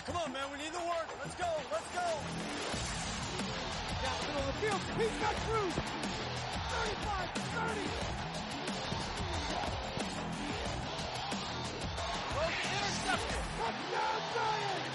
Come on, man. We need the work. Let's go. Let's go. Down the middle of the field. He's got Cruz. 35, 30. Intercepted. Touchdown, Giants.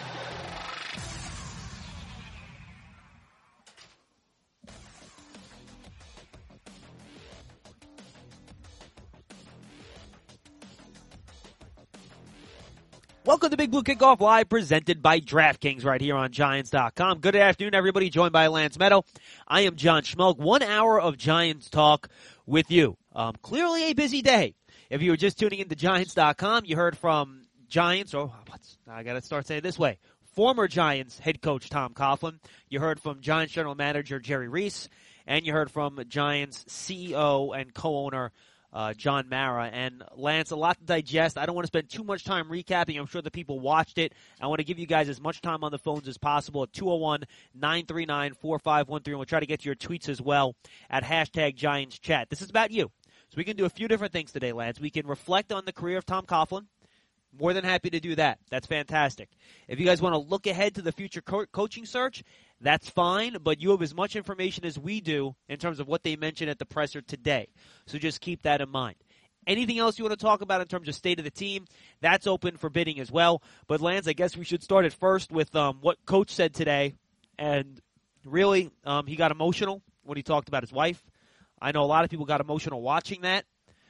Welcome to Big Blue Kickoff Live, presented by DraftKings right here on Giants.com. Good afternoon, everybody. Joined by Lance Meadow. I am John Schmelk. 1 hour of Giants talk with you. Clearly a busy day. If you were just tuning into Giants.com, you heard from Giants, I got to start saying it this way, former Giants head coach Tom Coughlin. You heard from Giants general manager Jerry Reese, and you heard from Giants CEO and co-owner John Mara. And Lance, a lot to digest. I don't want to spend too much time recapping. I'm sure the people watched it. I want to give you guys as much time on the phones as possible at 201-939-4513. And we'll try to get to your tweets as well at hashtag Giants Chat. This is about you. So we can do a few different things today, Lance. We can reflect on the career of Tom Coughlin. More than happy to do that. That's fantastic. If you guys want to look ahead to the future coaching search, that's fine, but you have as much information as we do in terms of what they mentioned at the presser today. So just keep that in mind. Anything else you want to talk about in terms of state of the team, that's open for bidding as well. But, Lance, I guess we should start at first with what Coach said today. And really, he got emotional when he talked about his wife. I know a lot of people got emotional watching that.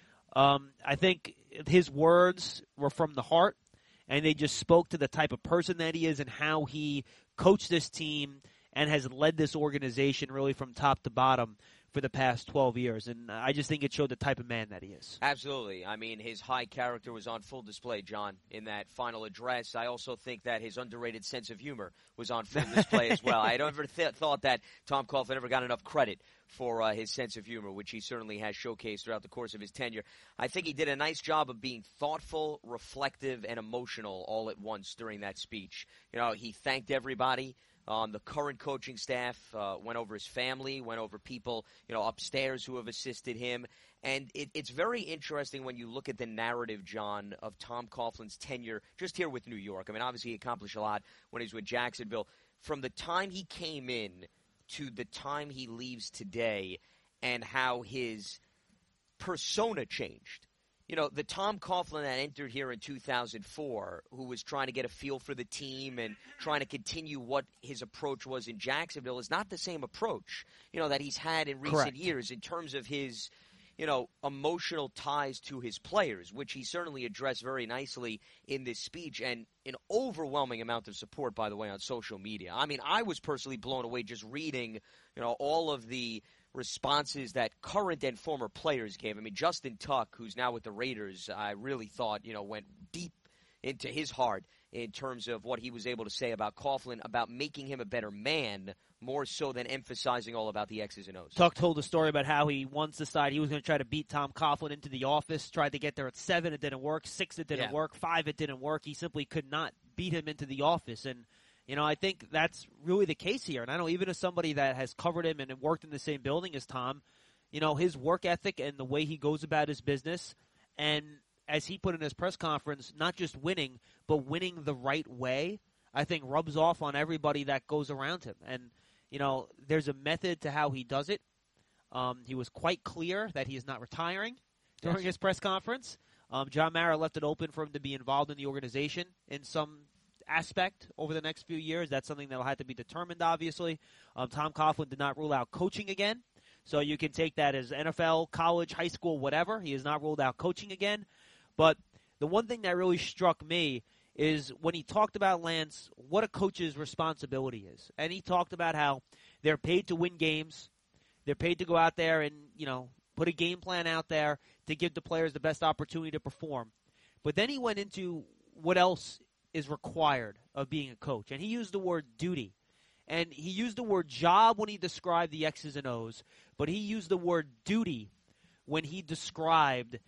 I think his words were from the heart, and they just spoke to the type of person that he is and how he coached this team and has led this organization really from top to bottom for the past 12 years. And I just think it showed the type of man that he is. Absolutely. I mean, his high character was on full display, John, in that final address. I also think that his underrated sense of humor was on full display as well. I never thought that Tom Coughlin ever got enough credit for his sense of humor, which he certainly has showcased throughout the course of his tenure. I think he did a nice job of being thoughtful, reflective, and emotional all at once during that speech. You know, he thanked everybody on the current coaching staff, went over his family, went over people, upstairs who have assisted him. And it's very interesting when you look at the narrative, John, of Tom Coughlin's tenure just here with New York. I mean, obviously he accomplished a lot when he was with Jacksonville. From the time he came in to the time he leaves today and how his persona changed. You know, the Tom Coughlin that entered here in 2004, who was trying to get a feel for the team and trying to continue what his approach was in Jacksonville, is not the same approach, that he's had in recent years in terms of his, emotional ties to his players, which he certainly addressed very nicely in this speech, and an overwhelming amount of support, by the way, on social media. I mean, I was personally blown away just reading, all of the responses that current and former players gave. I mean, Justin Tuck, who's now with the Raiders, I really thought, went deep into his heart in terms of what he was able to say about Coughlin, about making him a better man, more so than emphasizing all about the X's and O's. Tuck told a story about how he once decided he was going to try to beat Tom Coughlin into the office, tried to get there at 7, it didn't work, 6, it didn't work, 5, it didn't work. He simply could not beat him into the office, and I think that's really the case here. And I know even as somebody that has covered him and worked in the same building as Tom, his work ethic and the way he goes about his business, and as he put in his press conference, not just winning, but winning the right way, I think rubs off on everybody that goes around him. And, there's a method to how he does it. He was quite clear that he is not retiring during his press conference. John Mara left it open for him to be involved in the organization in some aspect over the next few years. That's something that will have to be determined, obviously. Tom Coughlin did not rule out coaching again, so you can take that as NFL, college, high school, whatever. He has not ruled out coaching again. But the one thing that really struck me is when he talked about, Lance, what a coach's responsibility is. And he talked about how they're paid to win games. They're paid to go out there and, put a game plan out there to give the players the best opportunity to perform. But then he went into what else is required of being a coach. And he used the word duty. And he used the word job when he described the X's and O's. But he used the word duty when he described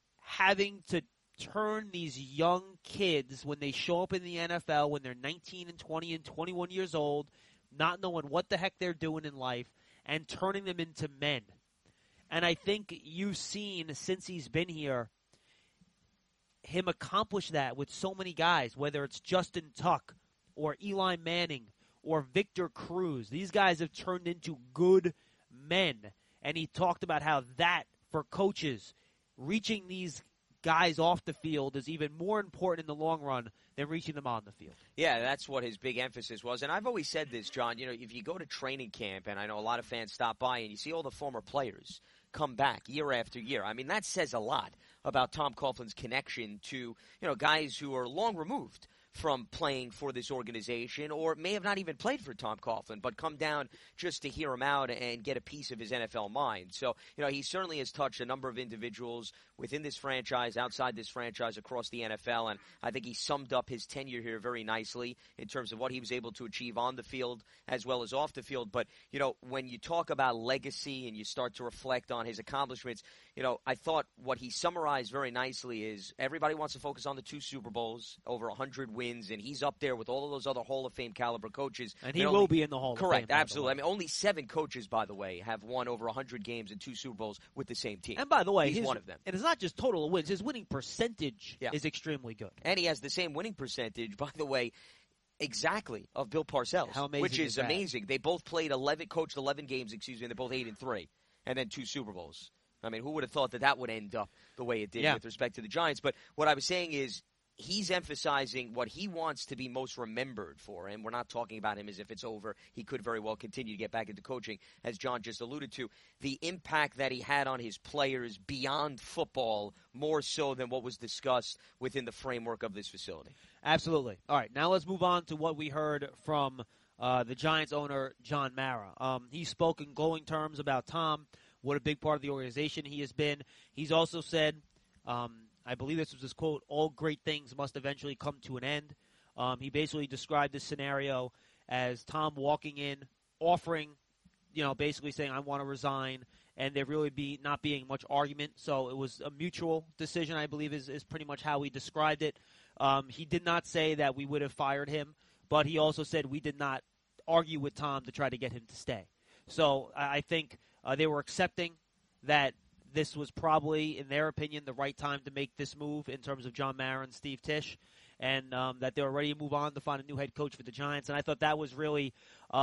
having to turn these young kids, when they show up in the NFL, when they're 19 and 20 and 21 years old, not knowing what the heck they're doing in life, and turning them into men. And I think you've seen, since he's been here, him accomplish that with so many guys, whether it's Justin Tuck, or Eli Manning or Victor Cruz. These guys have turned into good men. And he talked about how that, for coaches, reaching these guys off the field is even more important in the long run than reaching them on the field. Yeah, that's what his big emphasis was. And I've always said this, John, if you go to training camp, and I know a lot of fans stop by, and you see all the former players come back year after year, I mean, that says a lot about Tom Coughlin's connection to, guys who are long removed from playing for this organization or may have not even played for Tom Coughlin, but come down just to hear him out and get a piece of his NFL mind. So, he certainly has touched a number of individuals within this franchise, outside this franchise, across the NFL, and I think he summed up his tenure here very nicely in terms of what he was able to achieve on the field as well as off the field. But, when you talk about legacy and you start to reflect on his accomplishments, I thought what he summarized very nicely is everybody wants to focus on the 2 Super Bowls, over 100 wins, and he's up there with all of those other Hall of Fame caliber coaches. And he will be in the Hall of Fame. Correct, absolutely. I mean, only 7 coaches, by the way, have won over 100 games and 2 Super Bowls with the same team. And by the way, he's one of them. And it's not just total wins. His winning percentage is extremely good. And he has the same winning percentage, by the way, exactly, of Bill Parcells, How amazing which is that? amazing. They both coached 11 games, and they're both 8-3, and then 2 Super Bowls. I mean, who would have thought that would end up the way it did with respect to the Giants? But what I was saying is he's emphasizing what he wants to be most remembered for, and we're not talking about him as if it's over. He could very well continue to get back into coaching, as John just alluded to. The impact that he had on his players beyond football, more so than what was discussed within the framework of this facility. Absolutely. All right, now let's move on to what we heard from the Giants owner, John Mara. He spoke in glowing terms about Tom, what a big part of the organization he has been. He's also said, I believe this was his quote, all great things must eventually come to an end. He basically described this scenario as Tom walking in, offering, basically saying, I want to resign, and there really not being much argument. So it was a mutual decision, I believe, is pretty much how he described it. He did not say that we would have fired him, but he also said we did not argue with Tom to try to get him to stay. So I think they were accepting that this was probably, in their opinion, the right time to make this move in terms of John Mara and Steve Tisch, and that they were ready to move on to find a new head coach for the Giants. And I thought that was really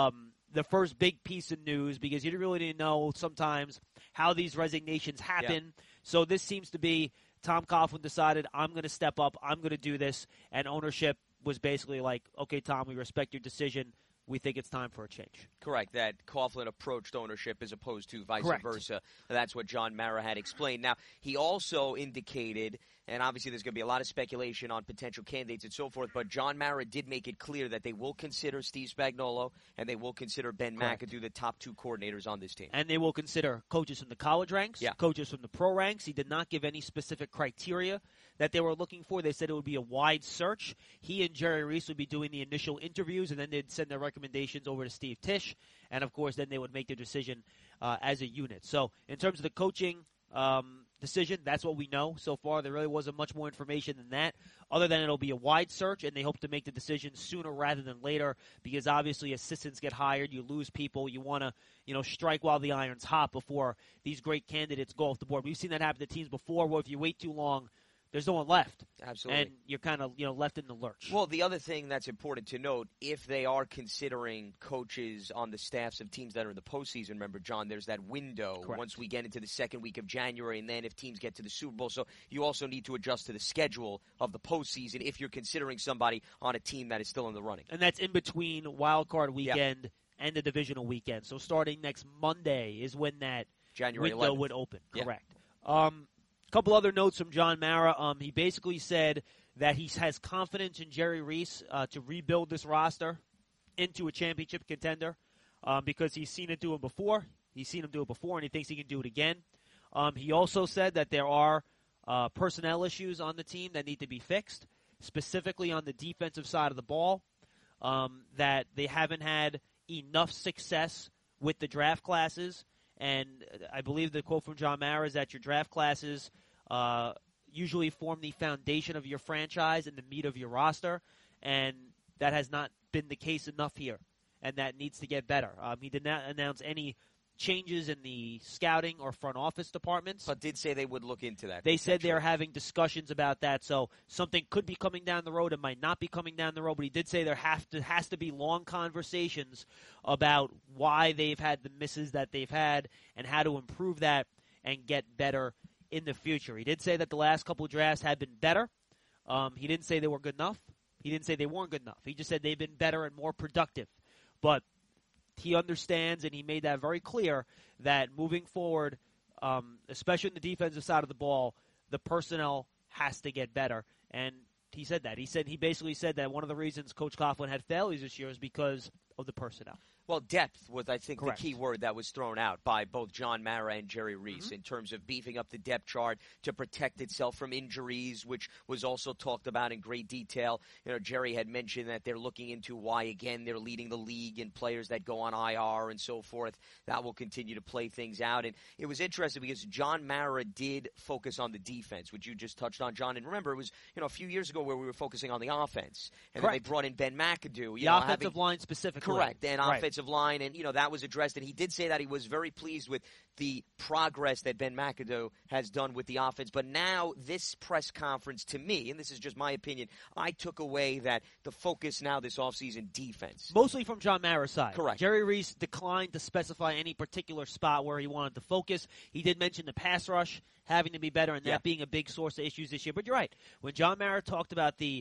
the first big piece of news, because you really didn't know sometimes how these resignations happen. Yeah. So this seems to be Tom Coughlin decided, I'm going to step up, I'm going to do this, and ownership was basically like, okay, Tom, we respect your decision. We think it's time for a change. Correct. That Coughlin approached ownership as opposed to vice versa. That's what John Mara had explained. Now, he also indicated, and obviously there's going to be a lot of speculation on potential candidates and so forth, but John Mara did make it clear that they will consider Steve Spagnuolo and they will consider Ben McAdoo, the top 2 coordinators on this team. And they will consider coaches from the college ranks, coaches from the pro ranks. He did not give any specific criteria that they were looking for. They said it would be a wide search. He and Jerry Reese would be doing the initial interviews, and then they'd send their recommendations over to Steve Tisch, and of course then they would make their decision as a unit. So in terms of the coaching decision, that's what we know so far. There really wasn't much more information than that, other than it'll be a wide search, and they hope to make the decision sooner rather than later, because obviously assistants get hired, you lose people, you want to strike while the iron's hot before these great candidates go off the board. We've seen that happen to teams before, where if you wait too long, there's no one left. Absolutely. And you're kind of, left in the lurch. Well, the other thing that's important to note, if they are considering coaches on the staffs of teams that are in the postseason, remember, John, there's that window once we get into the second week of January, and then if teams get to the Super Bowl. So you also need to adjust to the schedule of the postseason if you're considering somebody on a team that is still in the running. And that's in between wild card weekend and the divisional weekend. So starting next Monday is when that January window 11th. would open. Correct. A couple other notes from John Mara. He basically said that he has confidence in Jerry Reese to rebuild this roster into a championship contender because he's seen it do it before. He's seen him do it before, and he thinks he can do it again. He also said that there are personnel issues on the team that need to be fixed, specifically on the defensive side of the ball, that they haven't had enough success with the draft classes. And I believe the quote from John Mara is that your draft classes usually form the foundation of your franchise and the meat of your roster, and that has not been the case enough here, and that needs to get better. He did not announce any changes in the scouting or front office departments. But did say they would look into that. They said they're having discussions about that, so something could be coming down the road. It might not be coming down the road, but he did say there has to be long conversations about why they've had the misses that they've had and how to improve that and get better in the future. He did say that the last couple of drafts had been better. He didn't say they were good enough. He didn't say they weren't good enough. He just said they've been better and more productive. But he understands, and he made that very clear, that moving forward, especially in the defensive side of the ball, the personnel has to get better. And he said that. He basically said that one of the reasons Coach Coughlin had failures this year is because of the personnel. Well, depth was, I think, Correct. the key word that was thrown out by both John Mara and Jerry Reese in terms of beefing up the depth chart to protect itself from injuries, which was also talked about in great detail. You know, Jerry had mentioned that they're looking into why, again, they're leading the league in players that go on IR and so forth. That will continue to play things out. And it was interesting because John Mara did focus on the defense, which you just touched on, John. And remember, it was, a few years ago where we were focusing on the offense. And then they brought in Ben McAdoo. The offensive line specifically. Correct. And offensive line, and that was addressed, and he did say that he was very pleased with the progress that Ben McAdoo has done with the offense. But now this press conference, to me, and this is just my opinion, I took away that the focus now this offseason, defense. Mostly from John Mara's side. Correct. Jerry Reese declined to specify any particular spot where he wanted to focus. He did mention the pass rush having to be better and that being a big source of issues this year. But you're right. When John Mara talked about the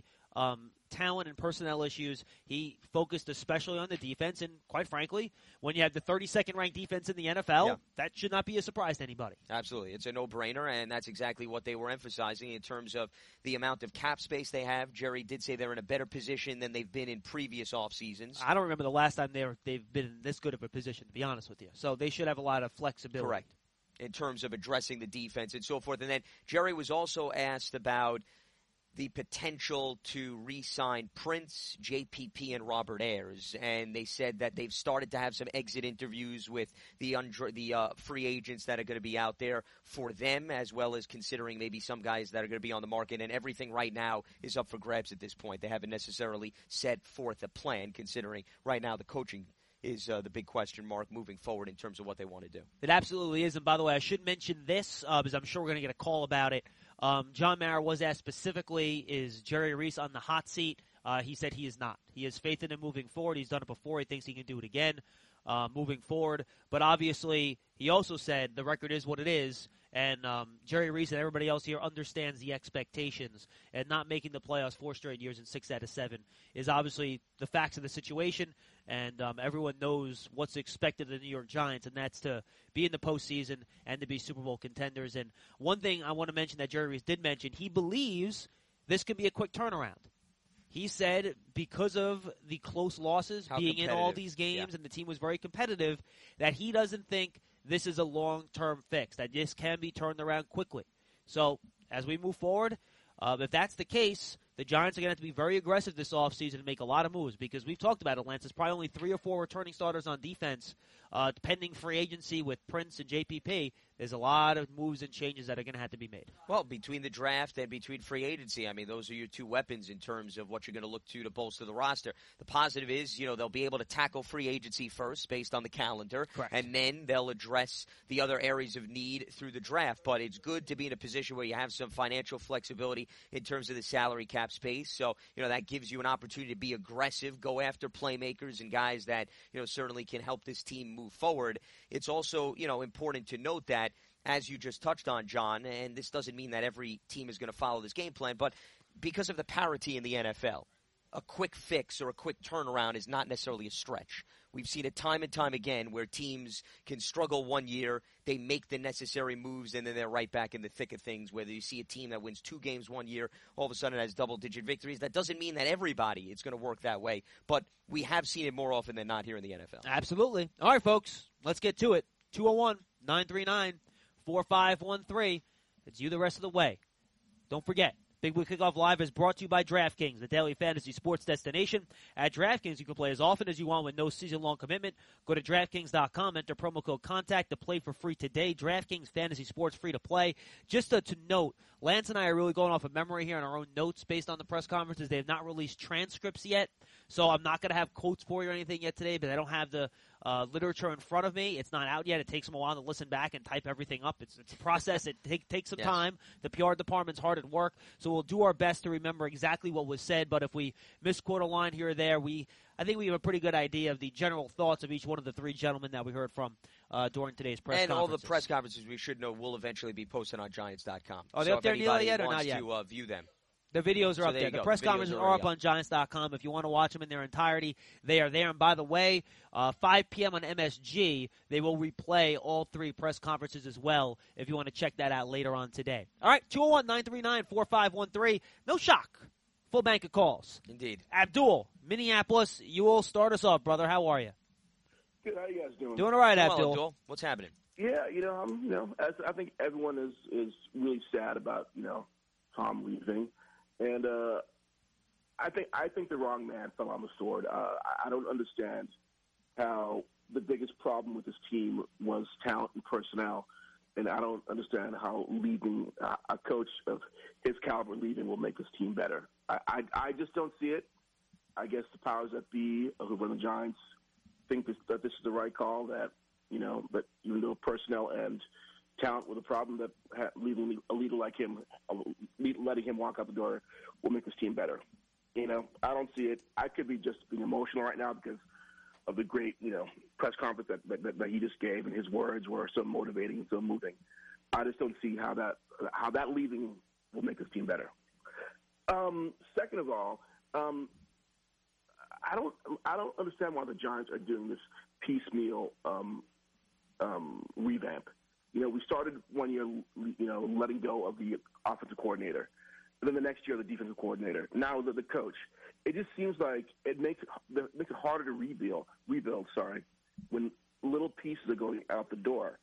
talent and personnel issues, he focused especially on the defense. And quite frankly, when you have the 32nd ranked defense in the NFL, that should not be a surprise to anybody. Absolutely. It's a no-brainer, and that's exactly what they were emphasizing in terms of the amount of cap space they have. Jerry did say they're in a better position than they've been in previous off seasons. I don't remember the last time they've been in this good of a position, to be honest with you. So they should have a lot of flexibility. Correct. In terms of addressing the defense and so forth. And then Jerry was also asked about the potential to re-sign Prince, JPP, and Robert Ayers. And they said that they've started to have some exit interviews with the free agents that are going to be out there for them, as well as considering maybe some guys that are going to be on the market. And everything right now is up for grabs at this point. They haven't necessarily set forth a plan, considering right now the coaching is the big question mark moving forward in terms of what they want to do. It absolutely is. And by the way, I should mention this because I'm sure we're going to get a call about it. John Mara was asked specifically, is Jerry Reese on the hot seat? He said he is not. He has faith in him moving forward. He's done it before. He thinks he can do it again moving forward. But obviously, he also said the record is what it is. And Jerry Reese and everybody else here understands the expectations. And not making the playoffs 4 straight years and 6 out of 7 is obviously the facts of the situation. And everyone knows what's expected of the New York Giants, and that's to be in the postseason and to be Super Bowl contenders. And one thing I want to mention that Jerry Reese did mention, he believes this could be a quick turnaround. He said because of the close losses, being in all these games, and the team was very competitive, that he doesn't think this is a long-term fix, that this can be turned around quickly. So as we move forward, if that's the case, the Giants are going to have to be very aggressive this offseason and make a lot of moves because we've talked about it, Lance. There's probably only 3 or 4 returning starters on defense. Pending free agency with Prince and JPP, there's a lot of moves and changes that are going to have to be made. Well, between the draft and between free agency, I mean, those are your 2 weapons in terms of what you're going to look to bolster the roster. The positive is, they'll be able to tackle free agency first based on the calendar. Correct. And then they'll address the other areas of need through the draft. But it's good to be in a position where you have some financial flexibility in terms of the salary cap space. So, that gives you an opportunity to be aggressive, go after playmakers and guys that, certainly can help this team move forward. It's also, important to note that, as you just touched on, John, and this doesn't mean that every team is going to follow this game plan, but because of the parity in the NFL, a quick fix or a quick turnaround is not necessarily a stretch. We've seen it time and time again where teams can struggle one year, they make the necessary moves, and then they're right back in the thick of things. Whether you see a team that wins 2 games one year, all of a sudden has double-digit victories. That doesn't mean that everybody is going to work that way, but we have seen it more often than not here in the NFL. Absolutely. All right, folks, let's get to it. 201-939-4513. It's you the rest of the way. Don't forget, Big Week Kickoff Live is brought to you by DraftKings, the daily fantasy sports destination. At DraftKings, you can play as often as you want with no season-long commitment. Go to DraftKings.com, enter promo code CONTACT to play for free today. DraftKings Fantasy Sports, free to play. Just to note, Lance and I are really going off of memory here on our own notes based on the press conferences. They have not released transcripts yet, so I'm not going to have quotes for you or anything yet today, but I don't have the literature in front of me. It's not out yet. It takes them a while to listen back and type everything up. It's a process. It takes some time. The PR department's hard at work, so we'll do our best to remember exactly what was said. But if we misquote a line here or there, I think we have a pretty good idea of the general thoughts of each one of the three gentlemen that we heard from during today's press conference. And all the press conferences, we should know, will eventually be posted on Giants.com. Are they up there, Neil, yet or not yet? To view them. The videos are up there. The press conferences are up on Giants.com. If you want to watch them in their entirety, they are there. And by the way, 5 p.m. on MSG, they will replay all three press conferences as well if you want to check that out later on today. All right, 201-939-4513. No shock. Full bank of calls. Indeed. Abdul, Minneapolis, you will start us off, brother. How are you? Good. How you guys doing? Doing all right, Well, Abdul. What's happening? Yeah, I think everyone is really sad about Tom leaving, and I think the wrong man fell on the sword. I don't understand how the biggest problem with this team was talent and personnel, and I don't understand how leaving a coach of his caliber leaving will make this team better. I just don't see it. I guess the powers that be who run the Giants think that this is the right call. That but even though personnel and talent were the problem, that leaving a leader like him, letting him walk out the door, will make this team better. I don't see it. I could be just being emotional right now because of the great, press conference that he just gave, and his words were so motivating and so moving. I just don't see how that leaving will make this team better. Second of all, I don't understand why the Giants are doing this piecemeal revamp. We started one year, letting go of the offensive coordinator, and then the next year the defensive coordinator. Now the coach. It just seems like it makes it harder to rebuild. When little pieces are going out the door.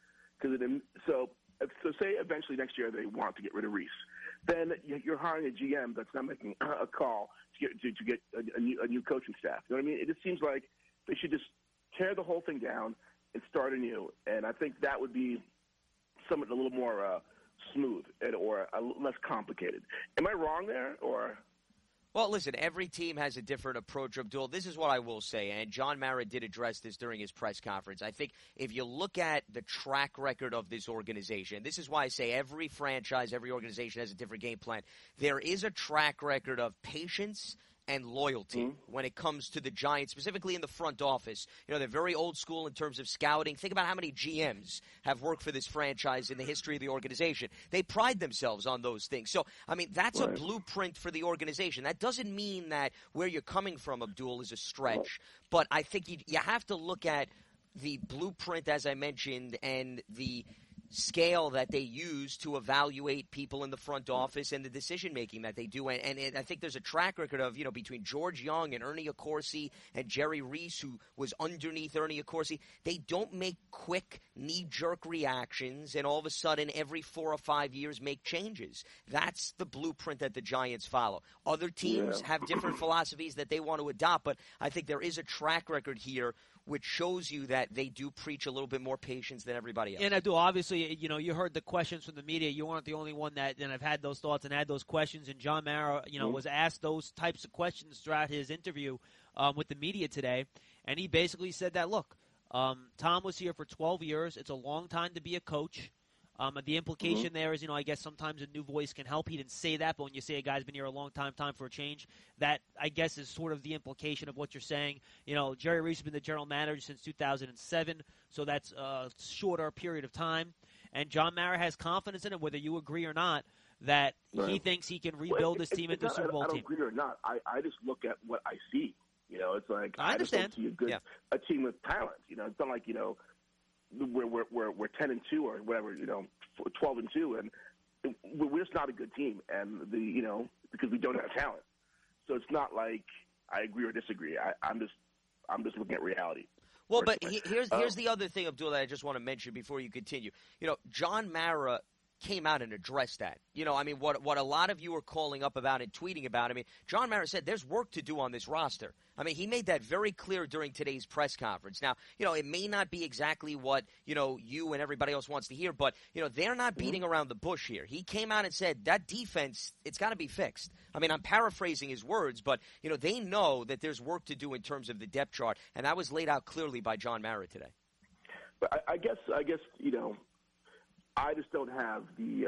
So say eventually next year they want to get rid of Reese, then you're hiring a GM that's not making a call to get a new coaching staff. You know what I mean? It just seems like they should just tear the whole thing down and start anew. And I think that would be something a little more smooth or less complicated. Am I wrong there, or? Well, listen, every team has a different approach, Abdul. This is what I will say, and John Mara did address this during his press conference. I think if you look at the track record of this organization, this is why I say every franchise, every organization has a different game plan. There is a track record of patience and loyalty when it comes to the Giants, specifically in the front office. They're very old school in terms of scouting. Think about how many GMs have worked for this franchise in the history of the organization. They pride themselves on those things. So, that's a blueprint for the organization. That doesn't mean that where you're coming from, Abdul, is a stretch. But I think you have to look at the blueprint, as I mentioned, and the scale that they use to evaluate people in the front office and the decision-making that they do. And I think there's a track record of, between George Young and Ernie Accorsi and Jerry Reese, who was underneath Ernie Accorsi, they don't make quick, knee-jerk reactions and all of a sudden every 4 or 5 years make changes. That's the blueprint that the Giants follow. Other teams have different philosophies that they want to adopt, but I think there is a track record here which shows you that they do preach a little bit more patience than everybody else. And I do. Obviously, you heard the questions from the media. You weren't the only one that have had those thoughts and had those questions. And John Mara, was asked those types of questions throughout his interview with the media today. And he basically said that, look, Tom was here for 12 years. It's a long time to be a coach. The implication there is, I guess sometimes a new voice can help. He didn't say that, but when you say a guy's been here a long time for a change, that, I guess, is sort of the implication of what you're saying. Jerry Reese has been the general manager since 2007, so that's a shorter period of time. And John Mara has confidence in him, whether you agree or not, that he thinks he can rebuild this team into a Super Bowl team. I don't agree or not. I just look at what I see. It's like I understand. Just don't see a team with talent. It's not like, we're 10-2 or whatever, 12-2, and we're just not a good team, and because we don't have talent. So it's not like I agree or disagree. I'm just looking at reality. Well, but here's the other thing, Abdul, that I just want to mention before you continue. John Mara came out and addressed that. You know, I mean, what a lot of you are calling up about and tweeting about, I mean, John Mara said there's work to do on this roster. I mean, he made that very clear during today's press conference. Now, you know, it may not be exactly what, you know, you and everybody else wants to hear, but, you know, they're not beating around the bush here. He came out and said that defense, it's got to be fixed. I mean, I'm paraphrasing his words, but, you know, they know that there's work to do in terms of the depth chart, and that was laid out clearly by John Mara today. But I guess, you know, I just don't have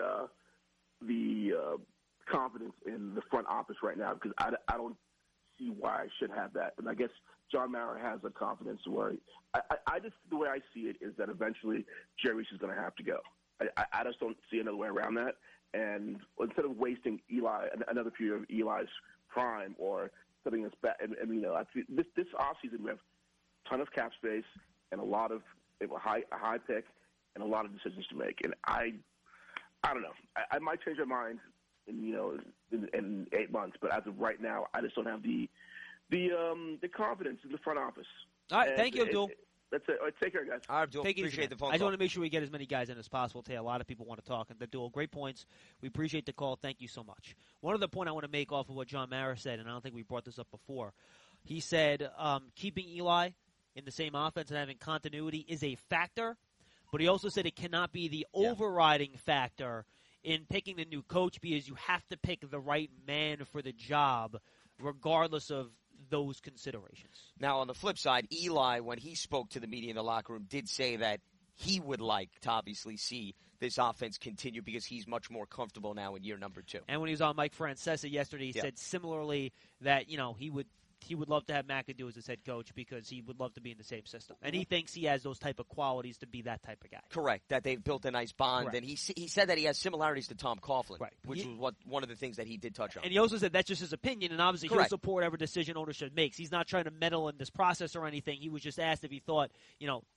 the confidence in the front office right now because I don't see why I should have that. And I guess John Mara has a confidence where I just, the way I see it is that eventually Jerry Reese is going to have to go. I just don't see another way around that. And instead of wasting another period of Eli's prime or something that's bad, and you know, this offseason we have a ton of cap space and a lot of a high pick and a lot of decisions to make. And I don't know. I might change my mind in 8 months, but as of right now, I just don't have the confidence in the front office. All right, thank you, Abdul. That's it. All right, take care, guys. All right, Abdul. Take appreciate the phone call. I just want to make sure we get as many guys in as possible today. A lot of people want to talk. And Abdul, great points. We appreciate the call. Thank you so much. One other point I want to make off of what John Mara said, and I don't think we brought this up before. He said keeping Eli in the same offense and having continuity is a factor, but he also said it cannot be the overriding factor in picking the new coach because you have to pick the right man for the job regardless of those considerations. Now, on the flip side, Eli, when he spoke to the media in the locker room, did say that he would like to obviously see this offense continue because he's much more comfortable now in year number 2. And when he was on Mike Francesa yesterday, he said similarly that, you know, he would love to have McAdoo as his head coach because he would love to be in the same system. And he thinks he has those type of qualities to be that type of guy. Correct, that they've built a nice bond. Correct. And he said that he has similarities to Tom Coughlin, right. which was one of the things that he did touch on. And he also said that's just his opinion, and obviously Correct. he'll support whatever decision ownership makes. He's not trying to meddle in this process or anything. He was just asked if he thought, you know,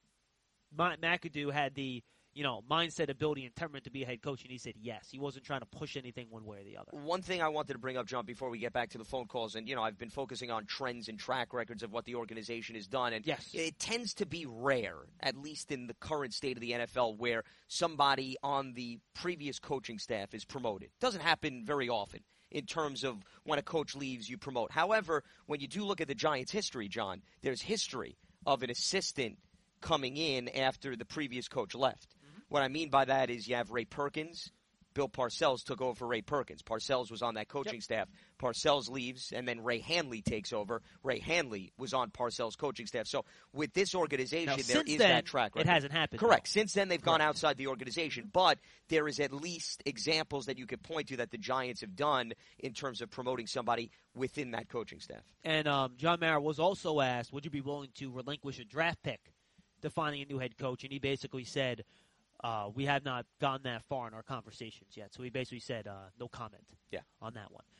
McAdoo had the, you know, mindset, ability, and temperament to be a head coach, and he said yes. He wasn't trying to push anything one way or the other. One thing I wanted to bring up, John, before we get back to the phone calls, and, you know, I've been focusing on trends and track records of what the organization has done, and it tends to be rare, at least in the current state of the NFL, where somebody on the previous coaching staff is promoted. It doesn't happen very often in terms of when a coach leaves, you promote. However, when you do look at the Giants' history, John, there's history of an assistant coming in after the previous coach left. What I mean by that is you have Ray Perkins. Bill Parcells took over for Ray Perkins. Parcells was on that coaching staff. Parcells leaves, and then Ray Hanley takes over. Ray Hanley was on Parcells' coaching staff. So with this organization, there is that track record. It hasn't happened. Correct. Since then, they've gone outside the organization. But there is at least examples that you could point to that the Giants have done in terms of promoting somebody within that coaching staff. And John Mara was also asked, would you be willing to relinquish a draft pick to finding a new head coach? And he basically said, we have not gone that far in our conversations yet. So he basically said no comment on that one.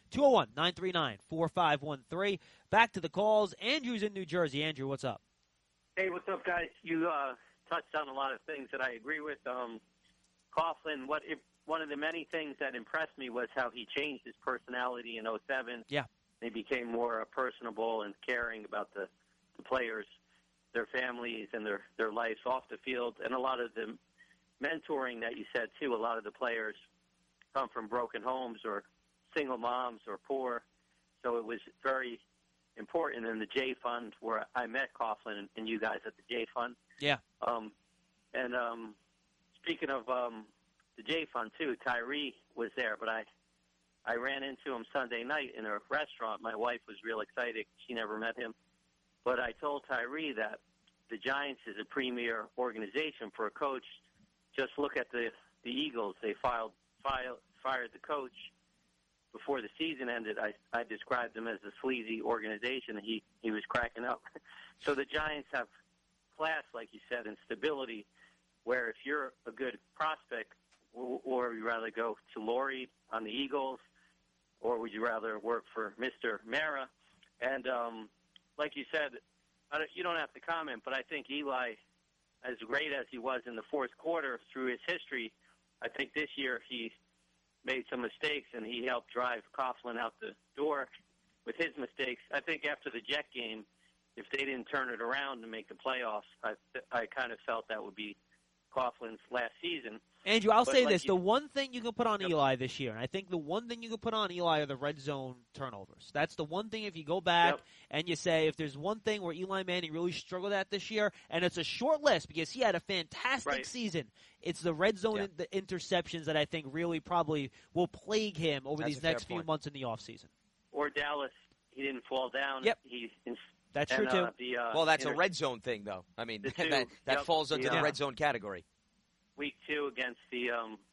201-939-4513. Back to the calls. Andrew's in New Jersey. Andrew, what's up? Hey, what's up, guys? You touched on a lot of things that I agree with. Coughlin, one of the many things that impressed me was how he changed his personality in 2007. Yeah. He became more personable and caring about the players, their families, and their lives off the field. And a lot of the mentoring that you said, too, a lot of the players come from broken homes or single moms or poor. So it was very important in the J Fund where I met Coughlin and you guys at the J Fund. Yeah. Speaking of the J Fund, too, Tyree was there, but I ran into him Sunday night in a restaurant. My wife was real excited. She never met him. But I told Tyree that the Giants is a premier organization for a coach. Just look at the Eagles. They fired the coach before the season ended. I described them as a sleazy organization. He was cracking up. So the Giants have class, like you said, and stability, where if you're a good prospect, or would you rather go to Laurie on the Eagles, or would you rather work for Mr. Mara? And like you said, you don't have to comment, but I think Eli, as great as he was in the fourth quarter through his history, I think this year he made some mistakes, and he helped drive Coughlin out the door with his mistakes. I think after the Jet game, if they didn't turn it around to make the playoffs, I kind of felt that would be Coughlin's last season. Andrew, I'll say like this. The one thing you can put on Eli this year, and I think the one thing you can put on Eli are the red zone turnovers. That's the one thing if you go back and you say if there's one thing where Eli Manning really struggled at this year, and it's a short list because he had a fantastic season, it's the red zone the interceptions that I think really probably will plague him over these next few months in the offseason. Or Dallas, he didn't fall down. Yep. That's true, too. Well, that's a red zone thing, though. I mean, that falls under the red zone category. Week 2 against the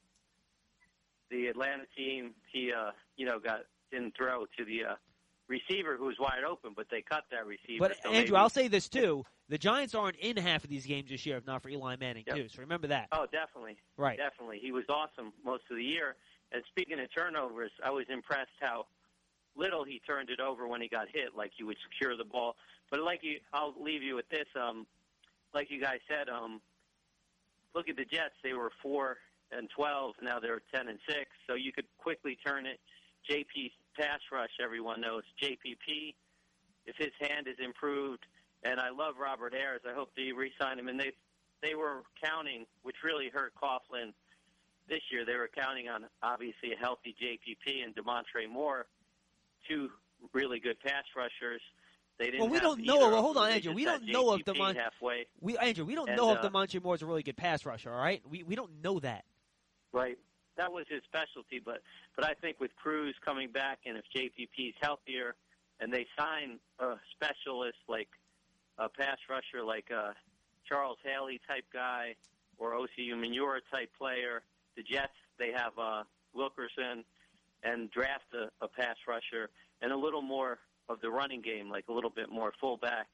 Atlanta team, he didn't throw to the receiver who was wide open, but they cut that receiver. But so Andrew, I'll say this too: the Giants aren't in half of these games this year, if not for Eli Manning too. So remember that. Oh, definitely. Right. Definitely, he was awesome most of the year. And speaking of turnovers, I was impressed how little he turned it over when he got hit. Like he would secure the ball. But I'll leave you with this. Like you guys said, look at the Jets. They were 4-12. Now they're 10-6. So you could quickly turn it. JP pass rush, everyone knows. JPP, if his hand is improved. And I love Robert Ayers. I hope they re-sign him. And they were counting, which really hurt Coughlin this year. They were counting on, obviously, a healthy JPP and DeMontre Moore, two really good pass rushers. They didn't we don't know. Well, hold on, Andrew. We don't know if DeMontre Moore is a really good pass rusher. All right, we don't know that. Right, that was his specialty. But I think with Cruz coming back, and if JPP's healthier, and they sign a specialist like a pass rusher like a Charles Haley type guy or Osi Umenyiora type player, the Jets they have Wilkerson, and draft a pass rusher and a little more of the running game, like a little bit more fullback.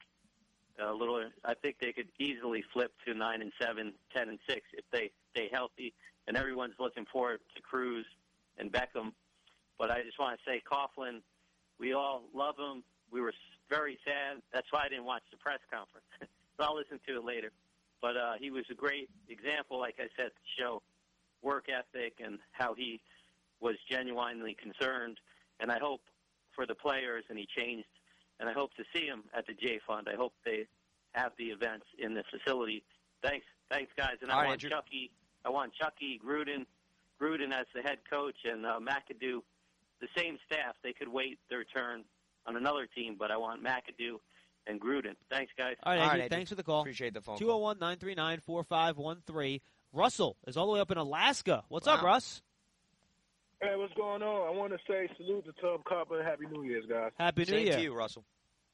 I think they could easily flip to 9-7, 10-6 if they stay healthy. And everyone's looking forward to Cruz and Beckham. But I just want to say, Coughlin, we all love him. We were very sad. That's why I didn't watch the press conference. But I'll listen to it later. But he was a great example, like I said, to show work ethic and how he was genuinely concerned. And I hope for the players, and he changed, and I hope to see him at the J Fund. I hope they have the events in the facility. Thanks, guys. And I want Chucky, Gruden as the head coach, and McAdoo, the same staff. They could wait their turn on another team, but I want McAdoo and Gruden. Thanks, guys. All right, Andrew, thanks for the call. Appreciate the phone call. 201-939-4513. Russell is all the way up in Alaska. What's up, Russ? Hey, what's going on? I want to say salute to Tom Coughlin and Happy New Year's, guys. Happy New Year. Same to you, Russell.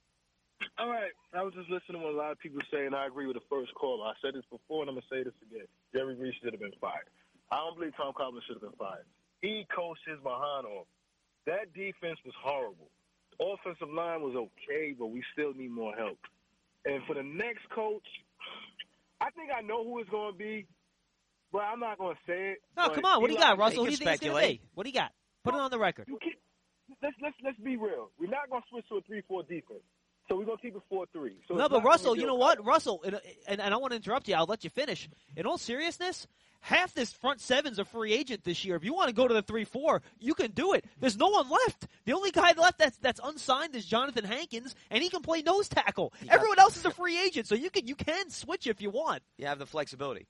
All right. I was just listening to what a lot of people say, and I agree with the first caller. I said this before, and I'm going to say this again. Jerry Reese should have been fired. I don't believe Tom Coughlin should have been fired. He coached his behind off. That defense was horrible. The offensive line was okay, but we still need more help. And for the next coach, I think I know who it's going to be. Well, I'm not going to say it. No, come on. What do you got, Russell? Who do you think it's going to be? What do you got? Put it on the record. Let's be real. We're not going to switch to a 3-4 defense. So we're going to keep it 4-3. So no, but Russell, you know what? Russell, and I don't want to interrupt you. I'll let you finish. In all seriousness, half this front seven's a free agent this year. If you want to go to the 3-4, you can do it. There's no one left. The only guy left that's unsigned is Jonathan Hankins, and he can play nose tackle. Everyone else is a free agent, so you can switch if you want. You have the flexibility.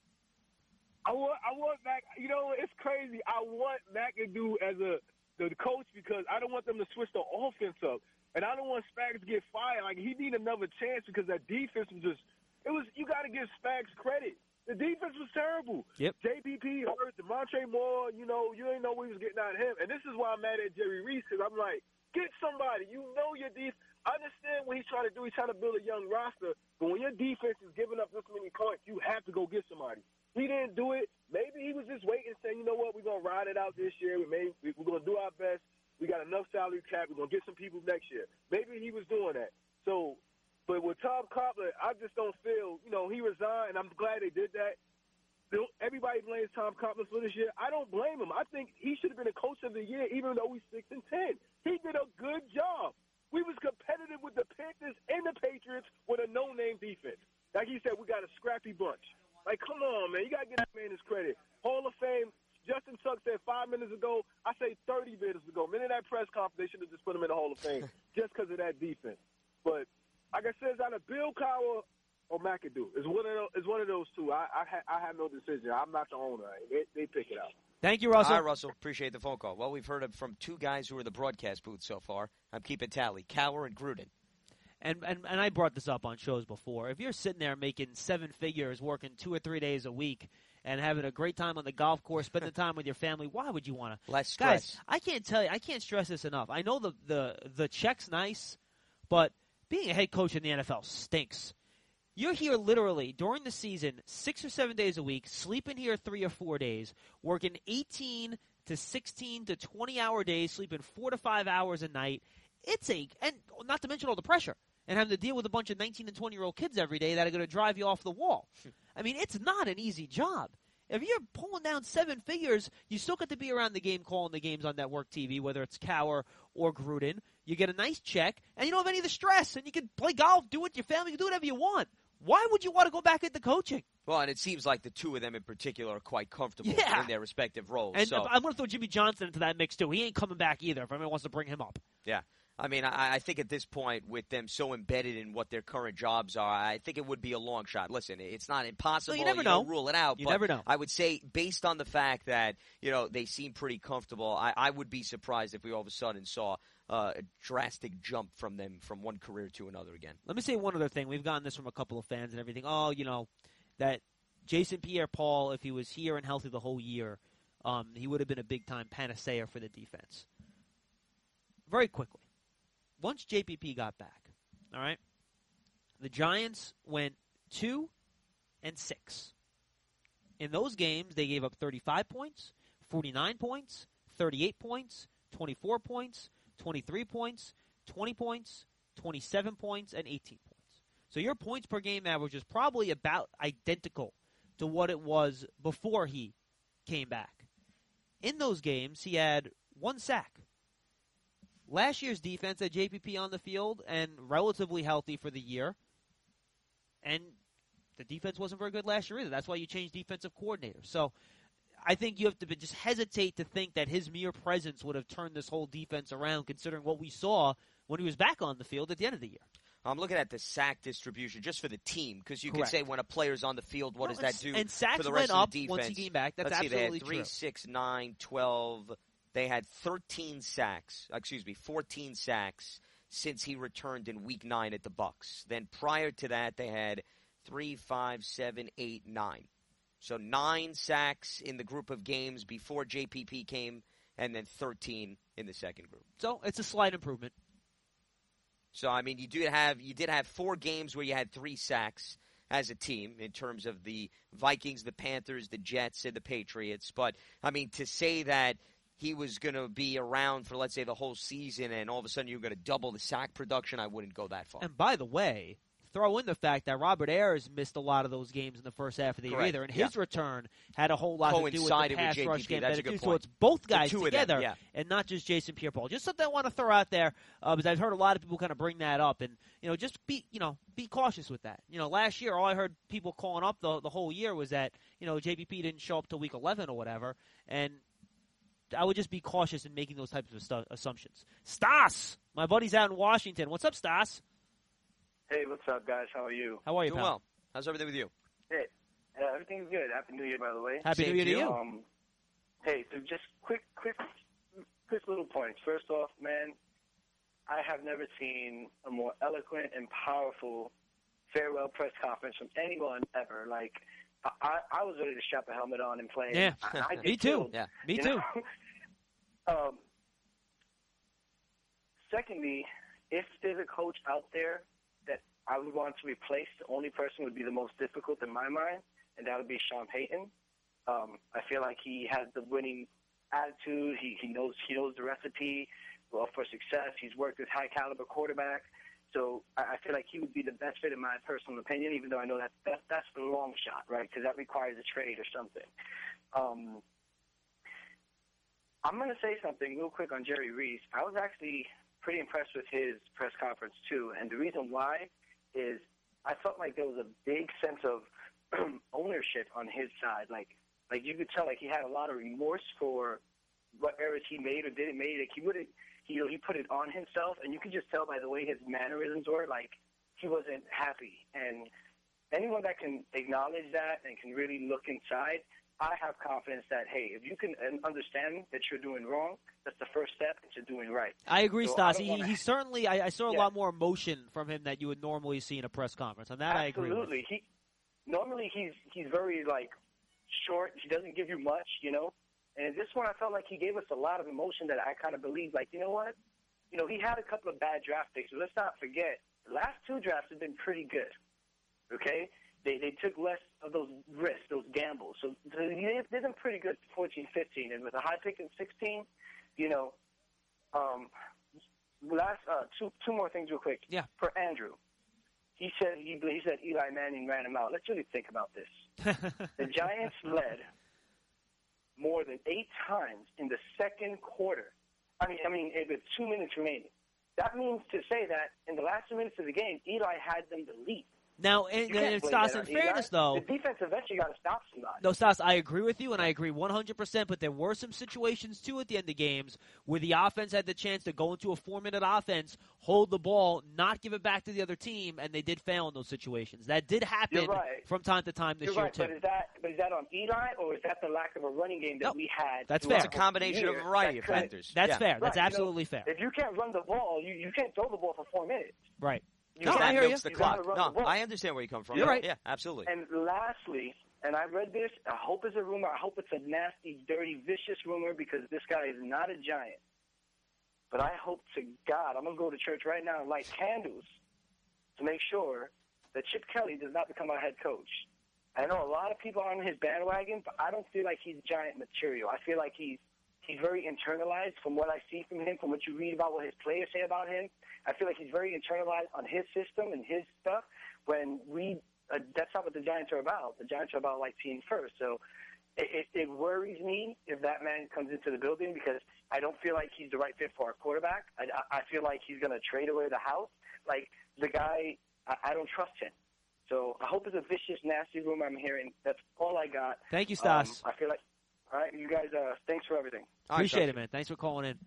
I want Mac. You know, it's crazy. I want McAdoo as the coach because I don't want them to switch the offense up, and I don't want Spags to get fired. Like he need another chance because that defense was just. You got to give Spags credit. The defense was terrible. Yep. JPP hurt, DeMontre Moore. You know, you didn't know what he was getting out of him, and this is why I'm mad at Jerry Reese because I'm like, get somebody. You know your defense. I understand what he's trying to do. He's trying to build a young roster, but when your defense is giving up this many points, you have to go get somebody. He didn't do it. Maybe he was just waiting, saying, you know what, we're going to ride it out this year. We're going to do our best. We got enough salary cap. We're going to get some people next year. Maybe he was doing that. So, but with Tom Coughlin, I just don't feel, you know, he resigned, and I'm glad they did that. Everybody blames Tom Coughlin for this year. I don't blame him. I think he should have been a coach of the year, even though we're 6-10. He did a good job. We was competitive with the Panthers and the Patriots with a no-name defense. Like he said, we got a scrappy bunch. Like, come on, man. You got to give that man his credit. Hall of Fame, Justin Tuck said 5 minutes ago. I say 30 minutes ago. Minute that press conference, they should have just put him in the Hall of Fame just because of that defense. But, like I said, out of Bill Cowher, or McAdoo. It's one of those two. I have no decision. I'm not the owner. They pick it out. Thank you, Russell. All right, Russell. Appreciate the phone call. Well, we've heard from two guys who are in the broadcast booth so far. I'm keeping tally. Cowher and Gruden. And I brought this up on shows before. If you're sitting there making 7 figures, working 2 or 3 days a week, and having a great time on the golf course, spending time with your family, why would you want to? Less stress. Guys, I can't tell you. I can't stress this enough. I know the check's nice, but being a head coach in the NFL stinks. You're here literally during the season 6 or 7 days a week, sleeping here 3 or 4 days, working 18 to 16 to 20-hour days, sleeping 4 to 5 hours a night. And not to mention all the pressure. And having to deal with a bunch of 19 and 20-year-old kids every day that are going to drive you off the wall. I mean, it's not an easy job. If you're pulling down 7 figures, you still get to be around the game calling the games on network TV, whether it's Cowher or Gruden. You get a nice check, and you don't have any of the stress, and you can play golf, do it with your family, you can do whatever you want. Why would you want to go back into coaching? Well, and it seems like the two of them in particular are quite comfortable in their respective roles. And so. I'm going to throw Jimmy Johnson into that mix, too. He ain't coming back either if anyone wants to bring him up. Yeah. I mean, I think at this point, with them so embedded in what their current jobs are, I think it would be a long shot. Listen, it's not impossible. No, you never know. Don't rule it out. You but never know. I would say, based on the fact that they seem pretty comfortable, I would be surprised if we all of a sudden saw a drastic jump from them from one career to another again. Let me say one other thing. We've gotten this from a couple of fans and everything. Oh, that Jason Pierre-Paul, if he was here and healthy the whole year, he would have been a big-time panacea for the defense. Very quickly. Once JPP got back, all right, the Giants went 2-6. In those games, they gave up 35 points, 49 points, 38 points, 24 points, 23 points, 20 points, 27 points, and 18 points. So your points per game average is probably about identical to what it was before he came back. In those games, he had 1 sack. Last year's defense had JPP on the field and relatively healthy for the year. And the defense wasn't very good last year either. That's why you changed defensive coordinators. So I think you have to just hesitate to think that his mere presence would have turned this whole defense around, considering what we saw when he was back on the field at the end of the year. I'm looking at the sack distribution just for the team, because you Correct. can say when a player's on the field, what does that do and sacks for the rest went of up the defense? Once he came back. That's Let's absolutely see, they had 3, true. 6, 9, 12. They had 14 sacks since he returned in Week 9 at the Bucs. Then prior to that, they had 3, 5, 7, 8, 9. So 9 sacks in the group of games before JPP came, and then 13 in the second group. So it's a slight improvement. So, I mean, you did have 4 games where you had 3 sacks as a team in terms of the Vikings, the Panthers, the Jets, and the Patriots. But, I mean, to say that he was going to be around for, let's say, the whole season and all of a sudden you're going to double the sack production, I wouldn't go that far. And by the way, throw in the fact that Robert Ayers missed a lot of those games in the first half of the year either, and his return had a whole lot to do with the pass rush game. That's a good point. So it's both guys together, and not just Jason Pierre-Paul. Just something I want to throw out there, because I've heard a lot of people kind of bring that up, and just be cautious with that. Last year all I heard people calling up the whole year was that JPP didn't show up till week 11 or whatever, and I would just be cautious in making those types of assumptions. Stas, my buddy's out in Washington. What's up, Stas? Hey, what's up, guys? How are you? How are you, Doing pal? well. How's everything with you? Hey, everything's good. Happy New Year, by the way. Happy New Year to you. Hey, so just quick little points. First off, man, I have never seen a more eloquent and powerful farewell press conference from anyone ever. Like, I was ready to strap a helmet on and play. Yeah, I did me too. too. Yeah, me too. Secondly, if there's a coach out there that I would want to replace, the only person would be the most difficult in my mind, and that would be Sean Payton. I feel like he has the winning attitude. He knows the recipe for success. He's worked with high caliber quarterbacks. So I feel like he would be the best fit in my personal opinion, even though I know that's the long shot, right? Because that requires a trade or something. I'm going to say something real quick on Jerry Reese. I was actually pretty impressed with his press conference, too. And the reason why is I felt like there was a big sense of ownership on his side. Like you could tell like he had a lot of remorse for what errors he made or didn't make. Like he put it on himself, and you could just tell by the way his mannerisms were, like he wasn't happy. And anyone that can acknowledge that and can really look inside, I have confidence that, hey, if you can understand that you're doing wrong, that's the first step into doing right. I agree, So Stas. I He certainly, I saw a lot more emotion from him that you would normally see in a press conference. On that, Absolutely. I agree with. Normally he's very, like, short. He doesn't give you much, you know. And this one I felt like he gave us a lot of emotion that I kind of believed, like, you know what? You know, he had a couple of bad draft picks, but let's not forget, the last 2 drafts have been pretty good, okay? They took less of those risks, those gambles. So they did them pretty good 14, 15. And with a high pick in 16, you know, last two more things real quick. Yeah. For Andrew, he said Eli Manning ran him out. Let's really think about this. The Giants led more than 8 times in the second quarter. I mean, with 2 minutes remaining. That means to say that in the last 2 minutes of the game, Eli had them the lead. Now, and Stas, in fairness, though, the defense eventually got to stop somebody. No, Stas, I agree with you, and I agree 100%, but there were some situations, too, at the end of games where the offense had the chance to go into a 4-minute offense, hold the ball, not give it back to the other team, and they did fail in those situations. That did happen from time to time this year, too. But is that on Eli, or is that the lack of a running game that we had? That's fair. It's a combination of a variety of factors. That's fair. That's absolutely fair. If you can't run the ball, you can't throw the ball for 4 minutes. Right. I hear you. The clock. No, I understand where you come from. You're right. Yeah, absolutely. And lastly, and I read this, I hope it's a rumor. I hope it's a nasty, dirty, vicious rumor because this guy is not a Giant. But I hope to God, I'm going to go to church right now and light candles to make sure that Chip Kelly does not become our head coach. I know a lot of people are on his bandwagon, but I don't feel like he's Giant material. I feel like he's very internalized from what I see from him, from what you read about what his players say about him. I feel like he's very internalized on his system and his stuff when that's not what the Giants are about. The Giants are about, like, team first. So it worries me if that man comes into the building because I don't feel like he's the right fit for our quarterback. I feel like he's going to trade away the house. Like, the guy, I don't trust him. So I hope it's a vicious, nasty rumor I'm hearing. That's all I got. Thank you, Stas. I feel like, all right, you guys, thanks for everything. Appreciate it, man. Thanks for calling in.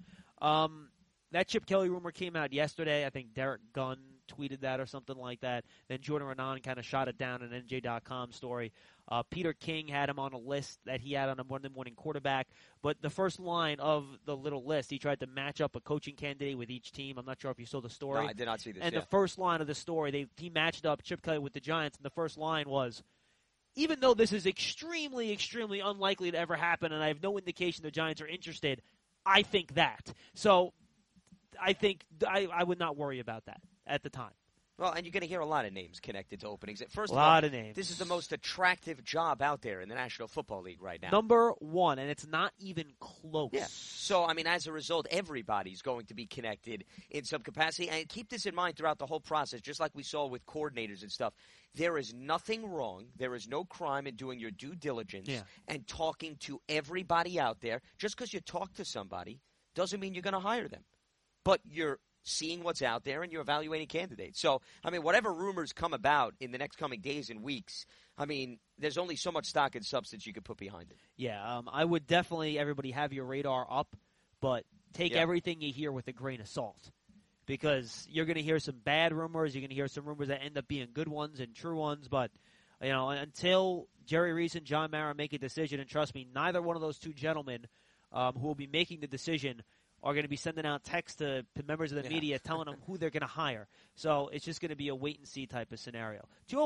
That Chip Kelly rumor came out yesterday. I think Derek Gunn tweeted that or something like that. Then Jordan Renan kind of shot it down in an NJ.com story. Peter King had him on a list that he had on a Monday Morning Quarterback. But the first line of the little list, he tried to match up a coaching candidate with each team. I'm not sure if you saw the story. No, I did not see this. And the first line of the story, he matched up Chip Kelly with the Giants, and the first line was, even though this is extremely, extremely unlikely to ever happen, and I have no indication the Giants are interested, I think that. So I think I would not worry about that at the time. Well, and you're going to hear a lot of names connected to openings. First a of all, lot of names. This is the most attractive job out there in the National Football League right now. Number 1, and it's not even close. Yeah. So, I mean, as a result, everybody's going to be connected in some capacity. And keep this in mind throughout the whole process, just like we saw with coordinators and stuff. There is nothing wrong. There is no crime in doing your due diligence and talking to everybody out there. Just because you talk to somebody doesn't mean you're going to hire them. But you're seeing what's out there and you're evaluating candidates. So, I mean, whatever rumors come about in the next coming days and weeks, I mean, there's only so much stock and substance you could put behind it. Yeah, I would definitely, everybody, have your radar up, but take everything you hear with a grain of salt. Because you're going to hear some bad rumors, you're going to hear some rumors that end up being good ones and true ones, but you know, until Jerry Reese and John Mara make a decision, and trust me, neither one of those two gentlemen who will be making the decision are going to be sending out texts to members of the media telling them who they're going to hire. So it's just going to be a wait-and-see type of scenario.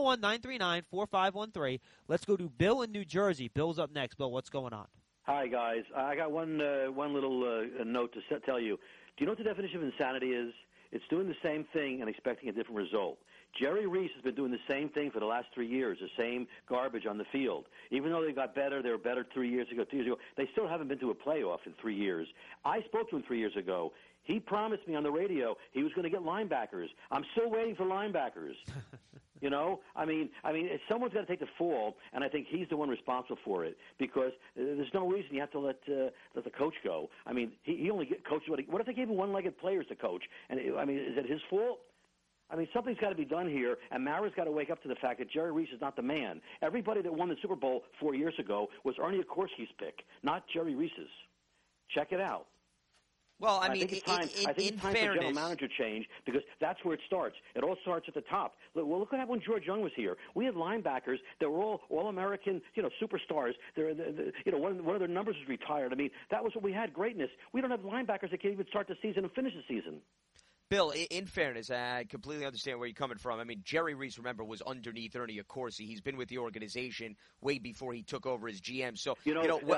201-939-4513. Let's go to Bill in New Jersey. Bill's up next. Bill, what's going on? Hi, guys. I got one little note to tell you. Do you know what the definition of insanity is? It's doing the same thing and expecting a different result. Jerry Reese has been doing the same thing for the last 3 years, the same garbage on the field. Even though they got better, they were better 3 years ago, 2 years ago, they still haven't been to a playoff in 3 years. I spoke to him 3 years ago. He promised me on the radio he was going to get linebackers. I'm still waiting for linebackers. You know, I mean, someone's got to take the fall, and I think he's the one responsible for it because there's no reason you have to let the coach go. I mean, he only coaches what if they gave him one-legged players to coach? And I mean, is it his fault? I mean, something's got to be done here, and Mara's got to wake up to the fact that Jerry Reese is not the man. Everybody that won the Super Bowl 4 years ago was Ernie Akorsky's pick, not Jerry Reese's. Check it out. Well, I think it's time. I think it's time for general manager change because that's where it starts. It all starts at the top. Look what happened when George Young was here. We had linebackers that were all American, superstars. One of their numbers was retired. I mean, that was what we had, greatness. We don't have linebackers that can even start the season and finish the season. Bill, in fairness, I completely understand where you're coming from. I mean, Jerry Reese, remember, was underneath Ernie Accorsi. He's been with the organization way before he took over as GM. So, Bill, let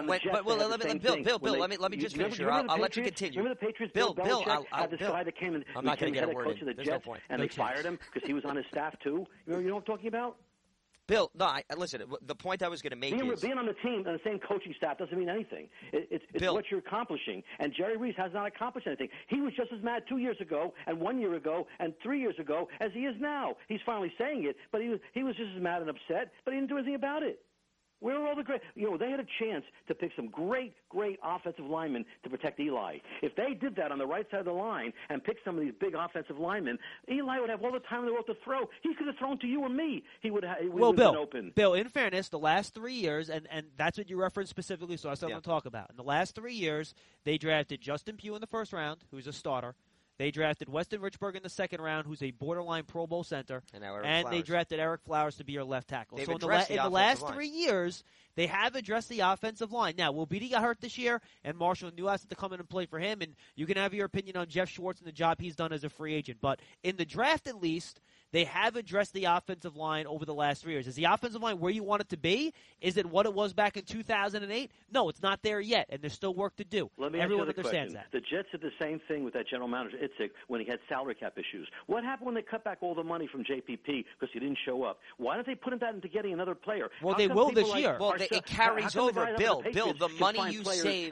me just finish here. I'll let you continue. Remember the Patriots? Bill, had this guy that came and I'm not going to get a word coach in. of the There's Jets, no point. and they fired him because he was on his staff too. You know what I'm talking about? Bill, no, listen, the point I was going to make is... Being on the team, on the same coaching staff, doesn't mean anything. It's Bill, what you're accomplishing. And Jerry Reese has not accomplished anything. He was just as mad 2 years ago and 1 year ago and 3 years ago as he is now. He's finally saying it, but he was just as mad and upset, but he didn't do anything about it. Where are all the great... they had a chance to pick some great offensive linemen to protect Eli. If they did that on the right side of the line and picked some of these big offensive linemen, Eli would have all the time in the world to throw. He could have thrown to you or me. He would have been open. Bill, in fairness, the last 3 years, and that's what you referenced specifically, so that's what I'm going to talk about. In the last 3 years, they drafted Justin Pugh in the first round, who's a starter. They drafted Weston Richburg in the second round, who's a borderline Pro Bowl center. And they drafted Eric Flowers to be your left tackle. So in the last 3 years, they have addressed the offensive line. Now, Will Beatty got hurt this year, and Marshall Newhouse had to come in and play for him. And you can have your opinion on Jeff Schwartz and the job he's done as a free agent. But in the draft, at least, they have addressed the offensive line over the last 3 years. Is the offensive line where you want it to be? Is it what it was back in 2008? No, it's not there yet, and there's still work to do. Everyone understands that. The Jets did the same thing with that general manager, Itzik, when he had salary cap issues. What happened when they cut back all the money from JPP because he didn't show up? Why don't they put that into getting another player? Well, they will this year. Well, it carries over. Bill, the money you save,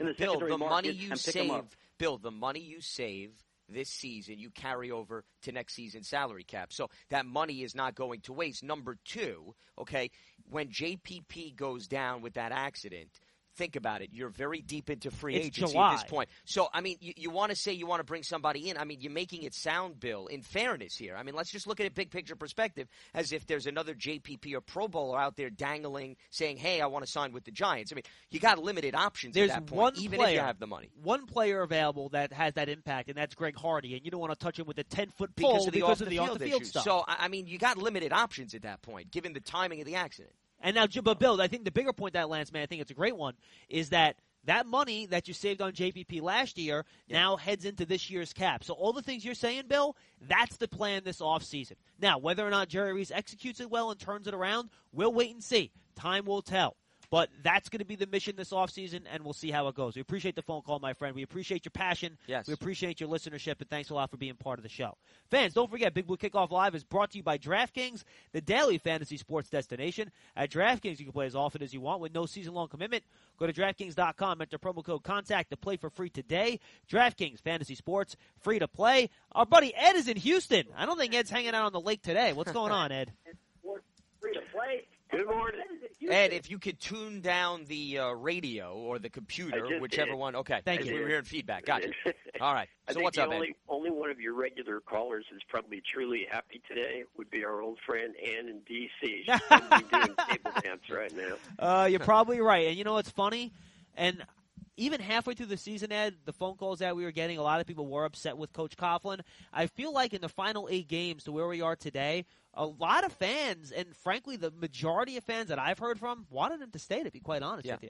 the money you save this season, you carry over to next season's salary cap. So that money is not going to waste. Number two, okay, when JPP goes down with that accident, think about it. You're very deep into free agency at this point. So, I mean, you want to say you want to bring somebody in. I mean, you're making it sound, Bill, in fairness here. I mean, let's just look at it big picture perspective as if there's another JPP or Pro Bowler out there dangling saying, hey, I want to sign with the Giants. I mean, you got limited options at that point, even if you have the money. One player available that has that impact, and that's Greg Hardy, and you don't want to touch him with a 10-foot pole because of the off-the-field stuff. So, I mean, you got limited options at that point, given the timing of the accident. And now, but Bill, I think the bigger point that Lance, man, I think it's a great one, is that money that you saved on JPP last year now heads into this year's cap. So all the things you're saying, Bill, that's the plan this offseason. Now, whether or not Jerry Reese executes it well and turns it around, we'll wait and see. Time will tell. But that's going to be the mission this offseason, and we'll see how it goes. We appreciate the phone call, my friend. We appreciate your passion. Yes. We appreciate your listenership, and thanks a lot for being part of the show. Fans, don't forget, Big Blue Kickoff Live is brought to you by DraftKings, the daily fantasy sports destination. At DraftKings, you can play as often as you want with no season-long commitment. Go to DraftKings.com, enter promo code CONTACT to play for free today. DraftKings Fantasy Sports, free to play. Our buddy Ed is in Houston. I don't think Ed's hanging out on the lake today. What's going on, Ed? Free to play. Good morning. Ed, if you could tune down the radio or the computer, whichever one. Okay. Thank you. We're hearing feedback. Gotcha. All right. So what's up, Ed? Only one of your regular callers is probably truly happy today would be our old friend Ann in D.C. She's probably doing table dance right now. You're probably right. And you know what's funny? And even halfway through the season, Ed, the phone calls that we were getting, a lot of people were upset with Coach Coughlin. I feel like in the final 8 games to where we are today, a lot of fans, and frankly the majority of fans that I've heard from, wanted him to stay, to be quite honest with you.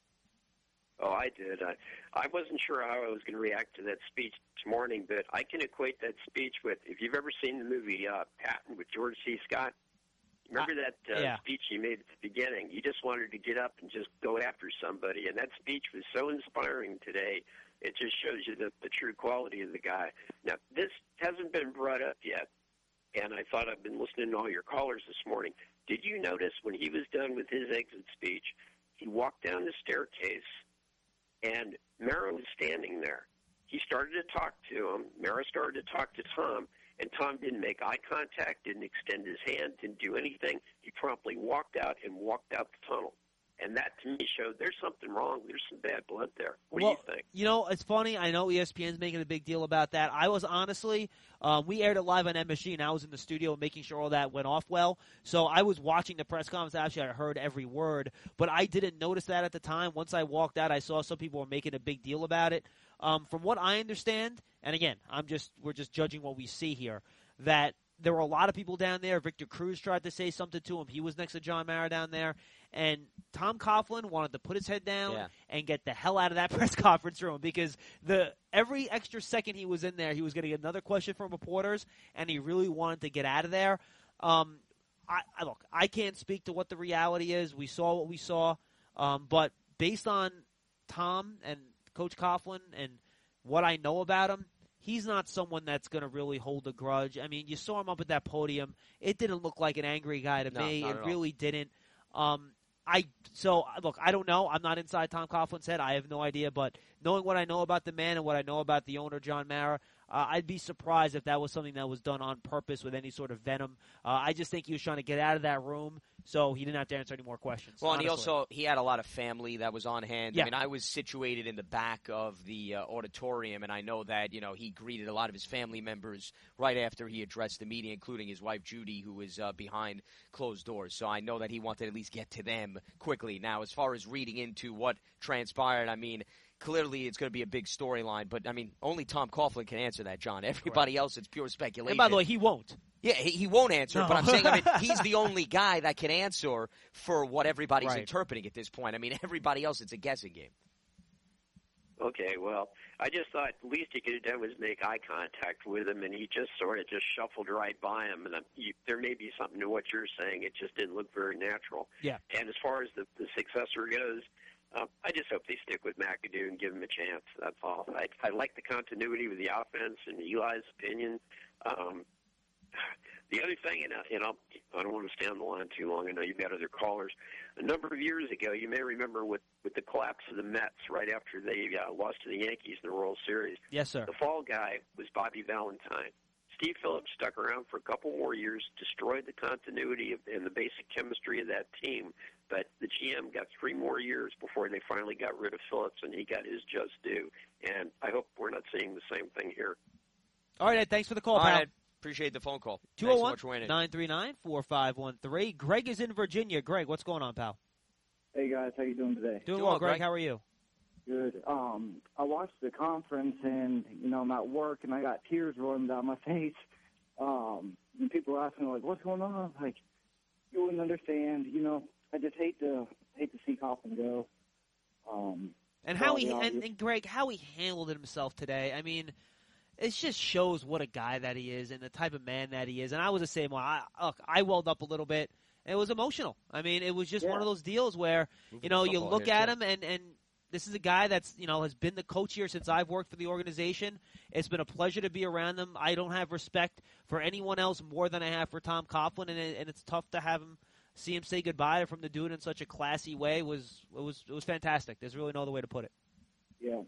Oh, I did. I wasn't sure how I was going to react to that speech this morning, but I can equate that speech with, if you've ever seen the movie Patton with George C. Scott, remember that speech he made at the beginning? You just wanted to get up and just go after somebody, and that speech was so inspiring today. It just shows you the true quality of the guy. Now, this hasn't been brought up yet, and I thought I've been listening to all your callers this morning. Did you notice when he was done with his exit speech, he walked down the staircase, and Mara was standing there. He started to talk to him. Mara started to talk to Tom, and Tom didn't make eye contact, didn't extend his hand, didn't do anything. He promptly walked out and walked out the tunnel. And that, to me, showed there's something wrong. There's some bad blood there. What do you think? You know, it's funny. I know ESPN's making a big deal about that. I was honestly, we aired it live on MSG, and I was in the studio making sure all that went off well. So I was watching the press conference. Actually, I heard every word. But I didn't notice that at the time. Once I walked out, I saw some people were making a big deal about it. From what I understand, and again, we're just judging what we see here, that there were a lot of people down there. Victor Cruz tried to say something to him. He was next to John Mara down there. And Tom Coughlin wanted to put his head down and get the hell out of that press conference room because every extra second he was in there, he was going to get another question from reporters, and he really wanted to get out of there. Look, I can't speak to what the reality is. We saw what we saw. But based on Tom and Coach Coughlin and what I know about him, he's not someone that's going to really hold a grudge. I mean, you saw him up at that podium. It didn't look like an angry guy to me. It really didn't. Look, I don't know. I'm not inside Tom Coughlin's head. I have no idea. But knowing what I know about the man and what I know about the owner, John Mara, I'd be surprised if that was something that was done on purpose with any sort of venom. I just think he was trying to get out of that room so he didn't have to answer any more questions. Well, honestly. And he had a lot of family that was on hand. Yeah. I mean, I was situated in the back of the auditorium, and I know that, he greeted a lot of his family members right after he addressed the media, including his wife, Judy, who was behind closed doors. So I know that he wanted to at least get to them quickly. Now, as far as reading into what transpired, I mean, clearly it's going to be a big storyline, but, I mean, only Tom Coughlin can answer that, John. Everybody else, it's pure speculation. And by the way, he won't. Yeah, he won't answer, but I'm saying, he's the only guy that can answer for what everybody's interpreting at this point. I mean, everybody else, it's a guessing game. Okay, well, I just thought the least he could have done was make eye contact with him, and he just sort of just shuffled right by him. And there may be something to what you're saying. It just didn't look very natural. Yeah. And as far as the successor goes, I just hope they stick with McAdoo and give him a chance. That's all. I like the continuity with the offense and Eli's opinion. The other thing, and I don't want to stay on the line too long. I know you've got other callers. A number of years ago, you may remember with the collapse of the Mets right after they lost to the Yankees in the World Series. Yes, sir. The fall guy was Bobby Valentine. Steve Phillips stuck around for a couple more years, destroyed the continuity and the basic chemistry of that team, but the GM got 3 more years before they finally got rid of Phillips, and he got his just due. And I hope we're not seeing the same thing here. All right, Ed, thanks for the call, All pal. right, Ed, appreciate the phone call. 201-939-4513. Greg is in Virginia. Greg, what's going on, pal? Hey, guys. How you doing today? Doing well, Greg. How are you? Good. I watched the conference, and, I'm at work, and I got tears rolling down my face. And people were asking, like, what's going on? Like, you wouldn't understand. I just hate to see Coughlin go. And Greg, how he handled himself today. I mean, it just shows what a guy that he is and the type of man that he is. And I was the same way. I welled up a little bit. It was emotional. I mean, it was just one of those deals where, you look at him and this is a guy that's, has been the coach here since I've worked for the organization. It's been a pleasure to be around him. I don't have respect for anyone else more than I have for Tom Coughlin, and it's tough to see him say goodbye from the dude in such a classy way. It was fantastic. There's really no other way to put it. Yeah.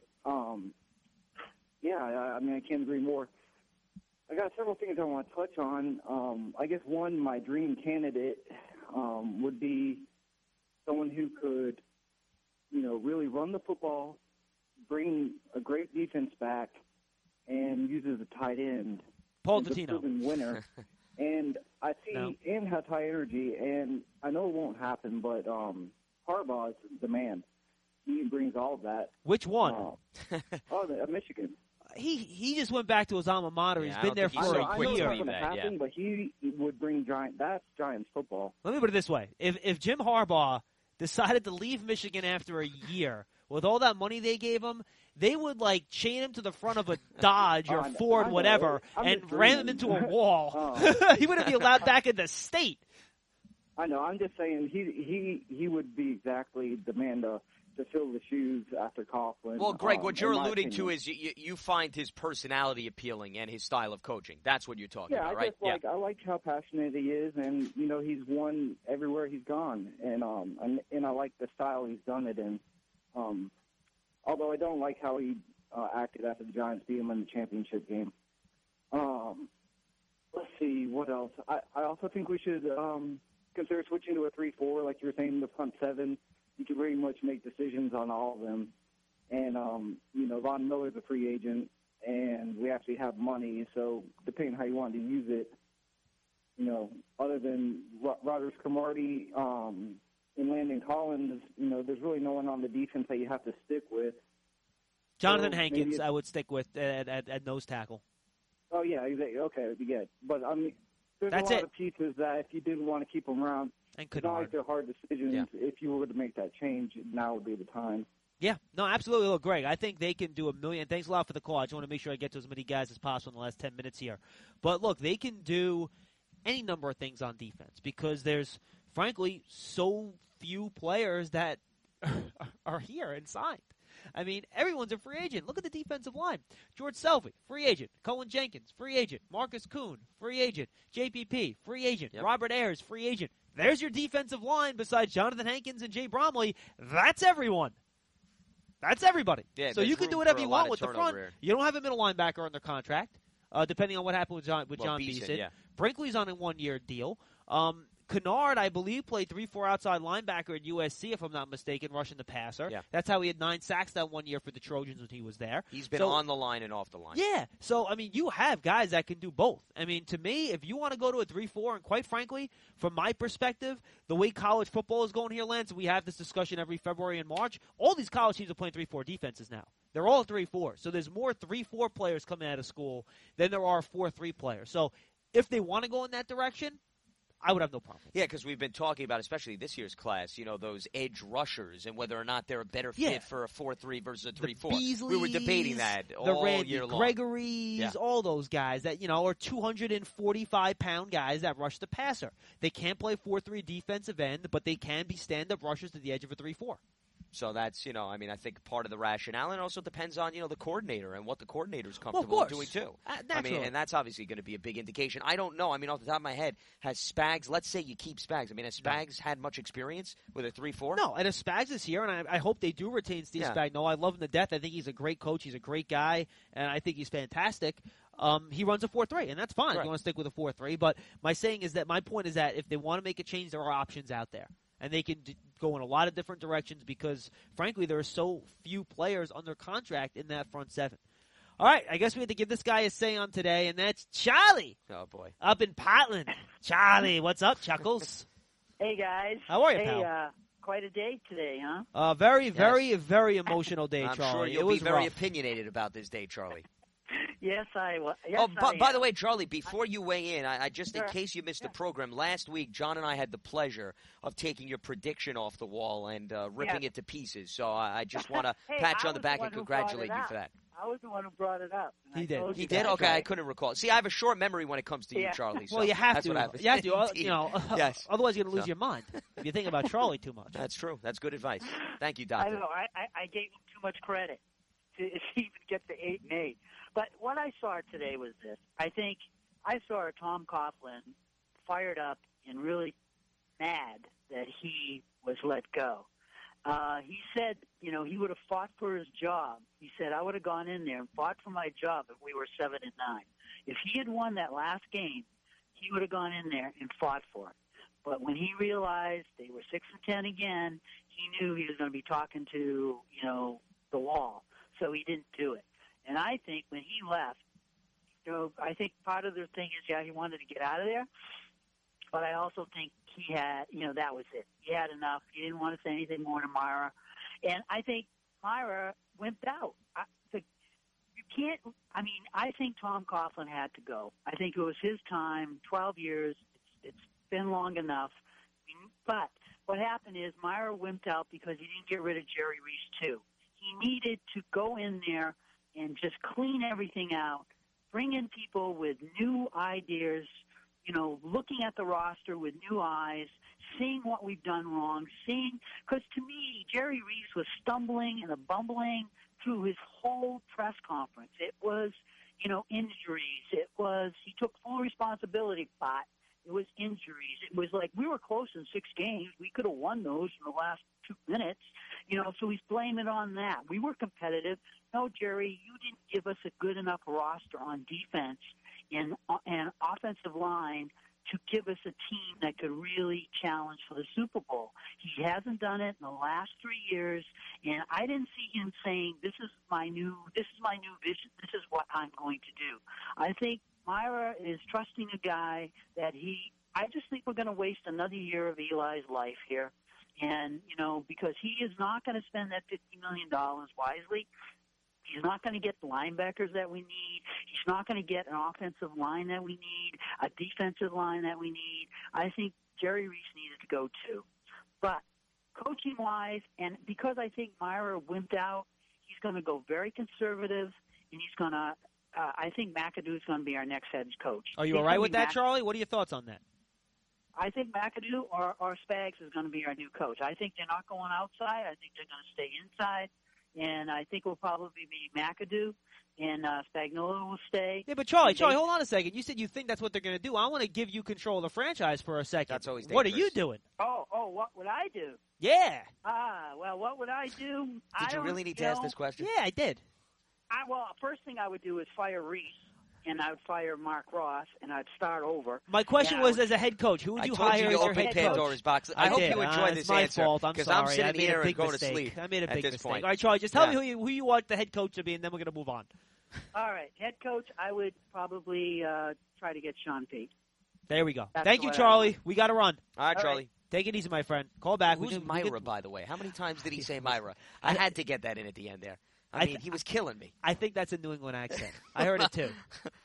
I mean, I can't agree more. I got several things I want to touch on. I guess one, my dream candidate would be someone who could, really run the football, bring a great defense back, and use it as a tight end. Paul Dottino. Proven winner. And I see and has high energy, and I know it won't happen, but Harbaugh is the man. He brings all of that. Which one? Michigan. He just went back to his alma mater. He's been there for a year. I know it's not going to happen, but he would bring Giants football. Let me put it this way. If Jim Harbaugh decided to leave Michigan after a year, with all that money they gave him, they would, chain him to the front of a Dodge or Ford, whatever, and ram him into a wall. He wouldn't be allowed back in the state. I know. I'm just saying he would be exactly the man to fill the shoes after Coughlin. Well, Greg, what you're alluding to is you find his personality appealing and his style of coaching. That's what you're talking about, right? I like how passionate he is, and he's won everywhere he's gone, and I like the style he's done it in. Although I don't like how he acted after the Giants beat him in the championship game. Let's see what else. I also think we should consider switching to a 3-4, like you were saying, the front seven. You can pretty much make decisions on all of them. And, Von Miller's a free agent, and we actually have money. So depending on how you want to use it, other than Rodgers, Cromartie, and Landon Collins, there's really no one on the defense that you have to stick with. Jonathan So Hankins, I would stick with at nose tackle. Oh, yeah, exactly. Okay, that'd be good. But, I mean, there's That's a lot it. of pieces that if you didn't want to keep them around, And it's not like Kennard. they're hard decisions. Yeah. If you were to make that change, now would be the time. Yeah, no, absolutely. Look, Greg, I think they can do a million. Thanks a lot for the call. I just want to make sure I get to as many guys as possible in the last 10 minutes here. But look, they can do any number of things on defense because there's, frankly, so few players that are here and signed. I mean, everyone's a free agent. Look at the defensive line. George Selvey, free agent. Cullen Jenkins, free agent. Marcus Kuhn, free agent. JPP, free agent. Yep. Robert Ayers, free agent. There's your defensive line besides Jonathan Hankins and Jay Bromley. That's everyone. That's everybody. Yeah, so there's you can room do whatever for a you lot want of with the turnover front. here. You don't have a middle linebacker under contract, depending on what happened with John Beeson. Yeah. Brinkley's on a one-year deal. Kennard, I believe, played 3-4 outside linebacker at USC, if I'm not mistaken, rushing the passer. Yeah. That's how he had 9 sacks that 1 year for the Trojans when he was there. He's been So- on the line and off the line. Yeah. So, I mean, you have guys that can do both. I mean, to me, if you want to go to a 3-4, and quite frankly, from my perspective, the way college football is going here, Lance, we have this discussion every February and March, all these college teams are playing 3-4 defenses now. They're all 3-4. So there's more 3-4 players coming out of school than there are 4-3 players. So if they want to go in that direction, I would have no problem. Yeah, because we've been talking about, especially this year's class, those edge rushers and whether or not they're a better fit Yeah. for a 4-3 versus a The 3-4. Beasleys, We were debating that the all Randy year long. Gregories, Yeah. all those guys that, are 245-pound guys that rush the passer. They can't play 4-3 defensive end, but they can be stand-up rushers to the edge of a 3-4. So that's, I think part of the rationale, and it also depends on, the coordinator and what the coordinator's comfortable course. doing too. Naturally. And that's obviously going to be a big indication. I don't know. Off the top of my head, has Spags, let's say you keep Spags. Has Spags had much experience with a 3-4? No, and if Spags is here, and I hope they do retain Steve Spagnuolo. I love him to death. I think he's a great coach. He's a great guy, and I think he's fantastic. He runs a 4-3, and that's fine if you want to stick with a 4-3. But my point is that if they want to make a change, there are options out there. And they can go in a lot of different directions because, frankly, there are so few players under contract in that front seven. All right, I guess we had to give this guy a say on today, and that's Charlie. Oh, boy. Up in Portland. Charlie, what's up, Chuckles? Hey, guys. How are you, hey, pal? Quite a day today, huh? Very, very emotional day, I'm Charlie. sure you'll it was be very rough. opinionated about this day, Charlie. Yes, I was. Yes, by the way, Charlie, before you weigh in, I just in case you missed the program, last week John and I had the pleasure of taking your prediction off the wall and ripping it to pieces. So I just want to pat you on the back and congratulate you for that. I was the one who brought it up. He did. He did? Okay, I couldn't recall. See, I have a short memory when it comes to you, Charlie. So well, you have that's to. What happens. You have to. Yes. Otherwise, you're going to lose your mind if you think about Charlie too much. That's true. That's good advice. Thank you, I Doctor. know. I gave him too much credit to even get to 8-8. But what I saw today was this. I think I saw Tom Coughlin fired up and really mad that he was let go. He said, he would have fought for his job. He said, I would have gone in there and fought for my job if we were 7-9. If he had won that last game, he would have gone in there and fought for it. But when he realized they were 6-10 again, he knew he was going to be talking to, the wall. So he didn't do it. And I think when he left, I think part of the thing is, he wanted to get out of there. But I also think he had, that was it. He had enough. He didn't want to say anything more to Myra. And I think Myra wimped out. I think Tom Coughlin had to go. I think it was his time, 12 years. It's been long enough. But what happened is Myra wimped out because he didn't get rid of Jerry Reese, too. He needed to go in there and just clean everything out, bring in people with new ideas, looking at the roster with new eyes, seeing what we've done wrong, because to me, Jerry Reese was stumbling and bumbling through his whole press conference. It was, injuries. It was, he took full responsibility, but it was injuries. It was like we were close in 6 games. We could have won those in the last 2 minutes, so he's blaming it on that. We were competitive. No, Jerry, you didn't give us a good enough roster on defense and offensive line to give us a team that could really challenge for the Super Bowl. He hasn't done it in the last 3 years, and I didn't see him saying, this is my new vision. This is what I'm going to do. I think Myra is trusting a guy that I just think we're going to waste another year of Eli's life here. And, because he is not going to spend that $50 million wisely. He's not going to get the linebackers that we need. He's not going to get an offensive line that we need, a defensive line that we need. I think Jerry Reese needed to go too. But coaching-wise, and because I think Myra wimped out, he's going to go very conservative, and he's going to I think McAdoo is going to be our next head coach. Are you all right with that, Charlie? What are your thoughts on that? I think McAdoo or Spags is going to be our new coach. I think they're not going outside. I think they're going to stay inside. And I think it will probably be McAdoo, and Spagnuolo will stay. Yeah, but Charlie, hold on a second. You said you think that's what they're going to do. I want to give you control of the franchise for a second. That's always dangerous. What are you doing? Oh, what would I do? Yeah. Well, what would I do? Did you really need to ask this question? Yeah, I did. First thing I would do is fire Reese, and I would fire Mark Ross, and I'd start over. My question was, as a head coach, who would you hire as your head coach? I told you to open Pandora's box. I hope you enjoy this answer. It's my fault. I'm sitting here and going to sleep. I made a big mistake. Point. All right, Charlie, just tell me who you want the head coach to be, and then we're going to move on. All right, head coach, I would probably try to get Sean Pete. There we go. Thank you, Charlie. We got to run. All right, Charlie. Right. Take it easy, my friend. Call back. Who's Myra, by the way? How many times did he say Myra? I had to get that in at the end there. I mean, he was killing me. I think that's a New England accent. I heard it too.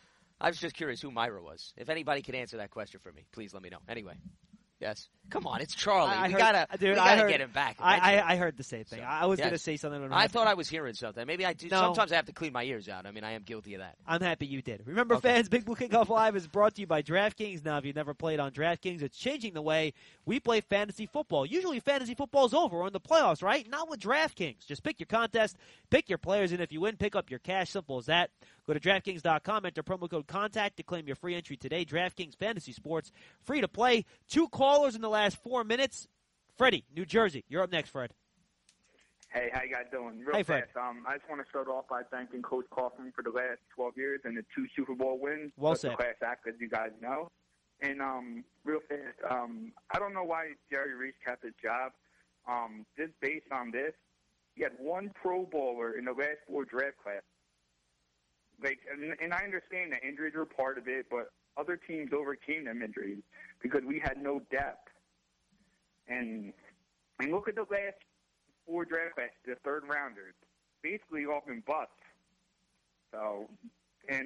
I was just curious who Myra was. If anybody could answer that question for me, please let me know. Anyway. Yes. Come on, it's Charlie. We gotta get him back. I heard the same thing. So, I was going to say something. I thought I was hearing something. Maybe I do. No. Sometimes I have to clean my ears out. I mean, I am guilty of that. I'm happy you did. Remember, fans, Big Blue Kickoff Live is brought to you by DraftKings. Now, if you've never played on DraftKings, it's changing the way we play fantasy football. Usually, fantasy football is over. We're in the playoffs, right? Not with DraftKings. Just pick your contest, pick your players, and if you win, pick up your cash. Simple as that. Go to DraftKings.com, enter promo code CONTACT to claim your free entry today. DraftKings Fantasy Sports, free to play. 2 callers in the last 4 minutes. Freddie, New Jersey. You're up next, Fred. Hey, how you guys doing? Real fast. I just want to start off by thanking Coach Coughlin for the last 12 years and the 2 Super Bowl wins. Well said. The class act, as you guys know. And real fast, I don't know why Jerry Reese kept his job. Just based on this, he had 1 Pro Bowler in the last 4 draft classes. And I understand that injuries were part of it, but other teams overcame them injuries because we had no depth. And look at the last 4 draft classes, the third rounders, basically all been busts. So, and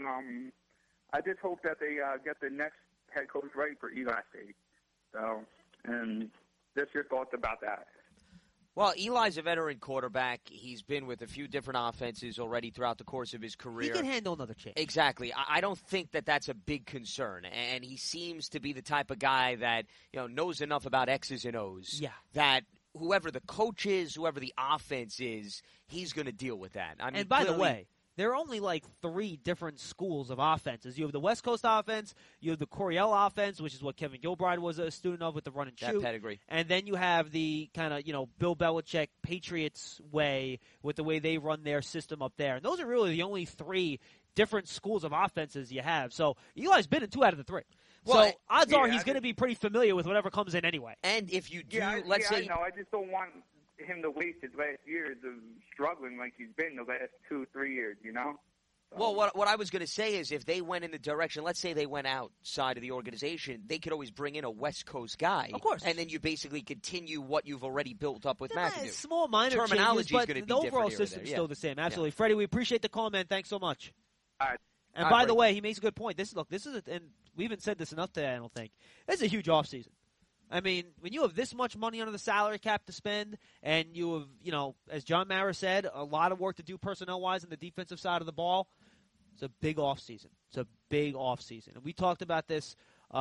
I just hope that they get the next head coach right for Eli State. So, and just your thoughts about that. Well, Eli's a veteran quarterback. He's been with a few different offenses already throughout the course of his career. He can handle another change. Exactly. I don't think that that's a big concern. And he seems to be the type of guy that, knows enough about X's and O's. Yeah. That whoever the coach is, whoever the offense is, he's going to deal with that. I mean, and by the way, there are only like 3 different schools of offenses. You have the West Coast offense, you have the Coryell offense, which is what Kevin Gilbride was a student of with the run and shoot. That pedigree. And then you have the kind of, Bill Belichick Patriots way with the way they run their system up there. And those are really the only 3 different schools of offenses you have. So Eli's been in 2 out of the 3. Well, so odds are he's going to be pretty familiar with whatever comes in anyway. And if you do, I know. I just don't want him to waste his last years of struggling like he's been the last 2-3 years, So. Well, what I was going to say is if they went in the direction, let's say they went outside of the organization, they could always bring in a West Coast guy. Of course. And then you basically continue what you've already built up with McAdoo. Small minor terminology changes, is but the overall system's still the same. Absolutely. Freddie, we appreciate the call, man. Thanks so much. All right. And by the way, he makes a good point. This is and we haven't said this enough today, I don't think. This is a huge offseason. I mean, when you have this much money under the salary cap to spend, and you have, as John Mara said, a lot of work to do personnel-wise on the defensive side of the ball, it's a big offseason. It's a big offseason. And we talked about this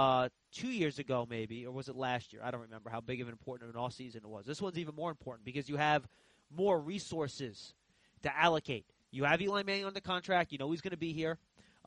2 years ago maybe, or was it last year? I don't remember how big of an important an offseason it was. This one's even more important because you have more resources to allocate. You have Eli Manning under contract. You know he's going to be here.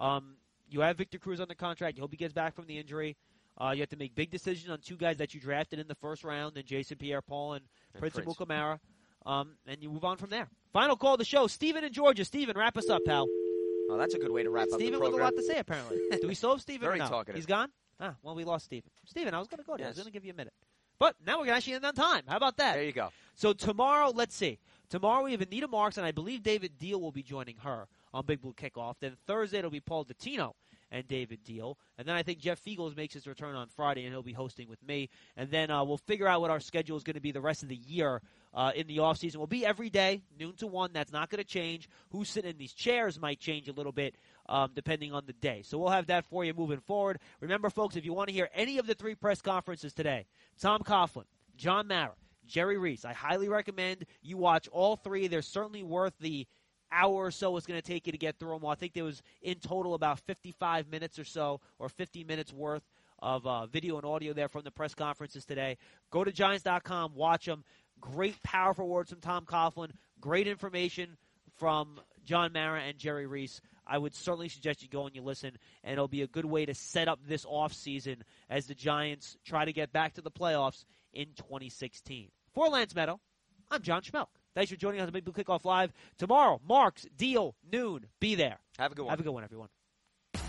You have Victor Cruz under contract. You hope he gets back from the injury. You have to make big decisions on 2 guys that you drafted in the first round, and Jason Pierre-Paul and Prince Amukamara, and you move on from there. Final call of the show, Steven in Georgia. Steven, wrap us up, pal. Oh, that's a good way to wrap up the program. Steven with a lot to say, apparently. Do we still have Steven? Very or no? talkative. He's gone? Well, we lost Steven. Steven, I was going to go there. Yes. I was going to give you a minute. But now we're going to actually end on time. How about that? There you go. So tomorrow, let's see. Tomorrow we have Anita Marks, and I believe David Deal will be joining her on Big Blue Kickoff. Then Thursday it'll be Paul Dottino and David Deal. And then I think Jeff Fiegels makes his return on Friday, and he'll be hosting with me. And then we'll figure out what our schedule is going to be the rest of the year in the offseason. We'll be every day, noon to 1. That's not going to change. Who's sitting in these chairs might change a little bit depending on the day. So we'll have that for you moving forward. Remember, folks, if you want to hear any of the 3 press conferences today, Tom Coughlin, John Mara, Jerry Reese, I highly recommend you watch all 3. They're certainly worth the hour or so it's going to take you to get through them. Well, I think there was in total about 55 minutes or so, or 50 minutes worth of video and audio there from the press conferences today. Go to Giants.com, watch them. Great, powerful words from Tom Coughlin. Great information from John Mara and Jerry Reese. I would certainly suggest you go and you listen, and it'll be a good way to set up this offseason as the Giants try to get back to the playoffs in 2016. For Lance Meadow, I'm John Schmelk. Thanks for joining us on Big Blue Kickoff Live. Tomorrow, Marks, Deal, noon. Be there. Have a good one. Have a good one, everyone. Here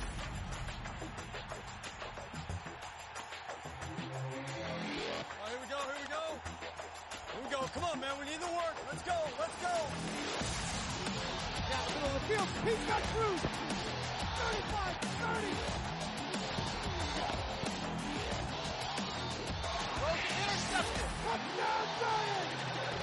we go. Here we go. Come on, man. We need the work. Let's go. Down the middle of the field. He's got Cruz. 35, 30. Broken, intercepted. Touchdown, Giants.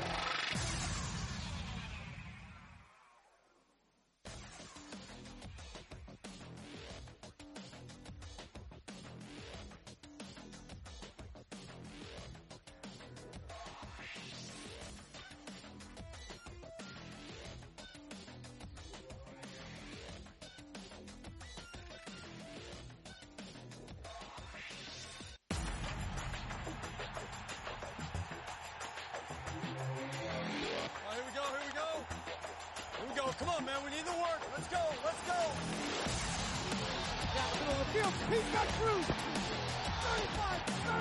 Come on, man. We need the work. Let's go. Down the middle of the field. He's got Cruz. 35, 30.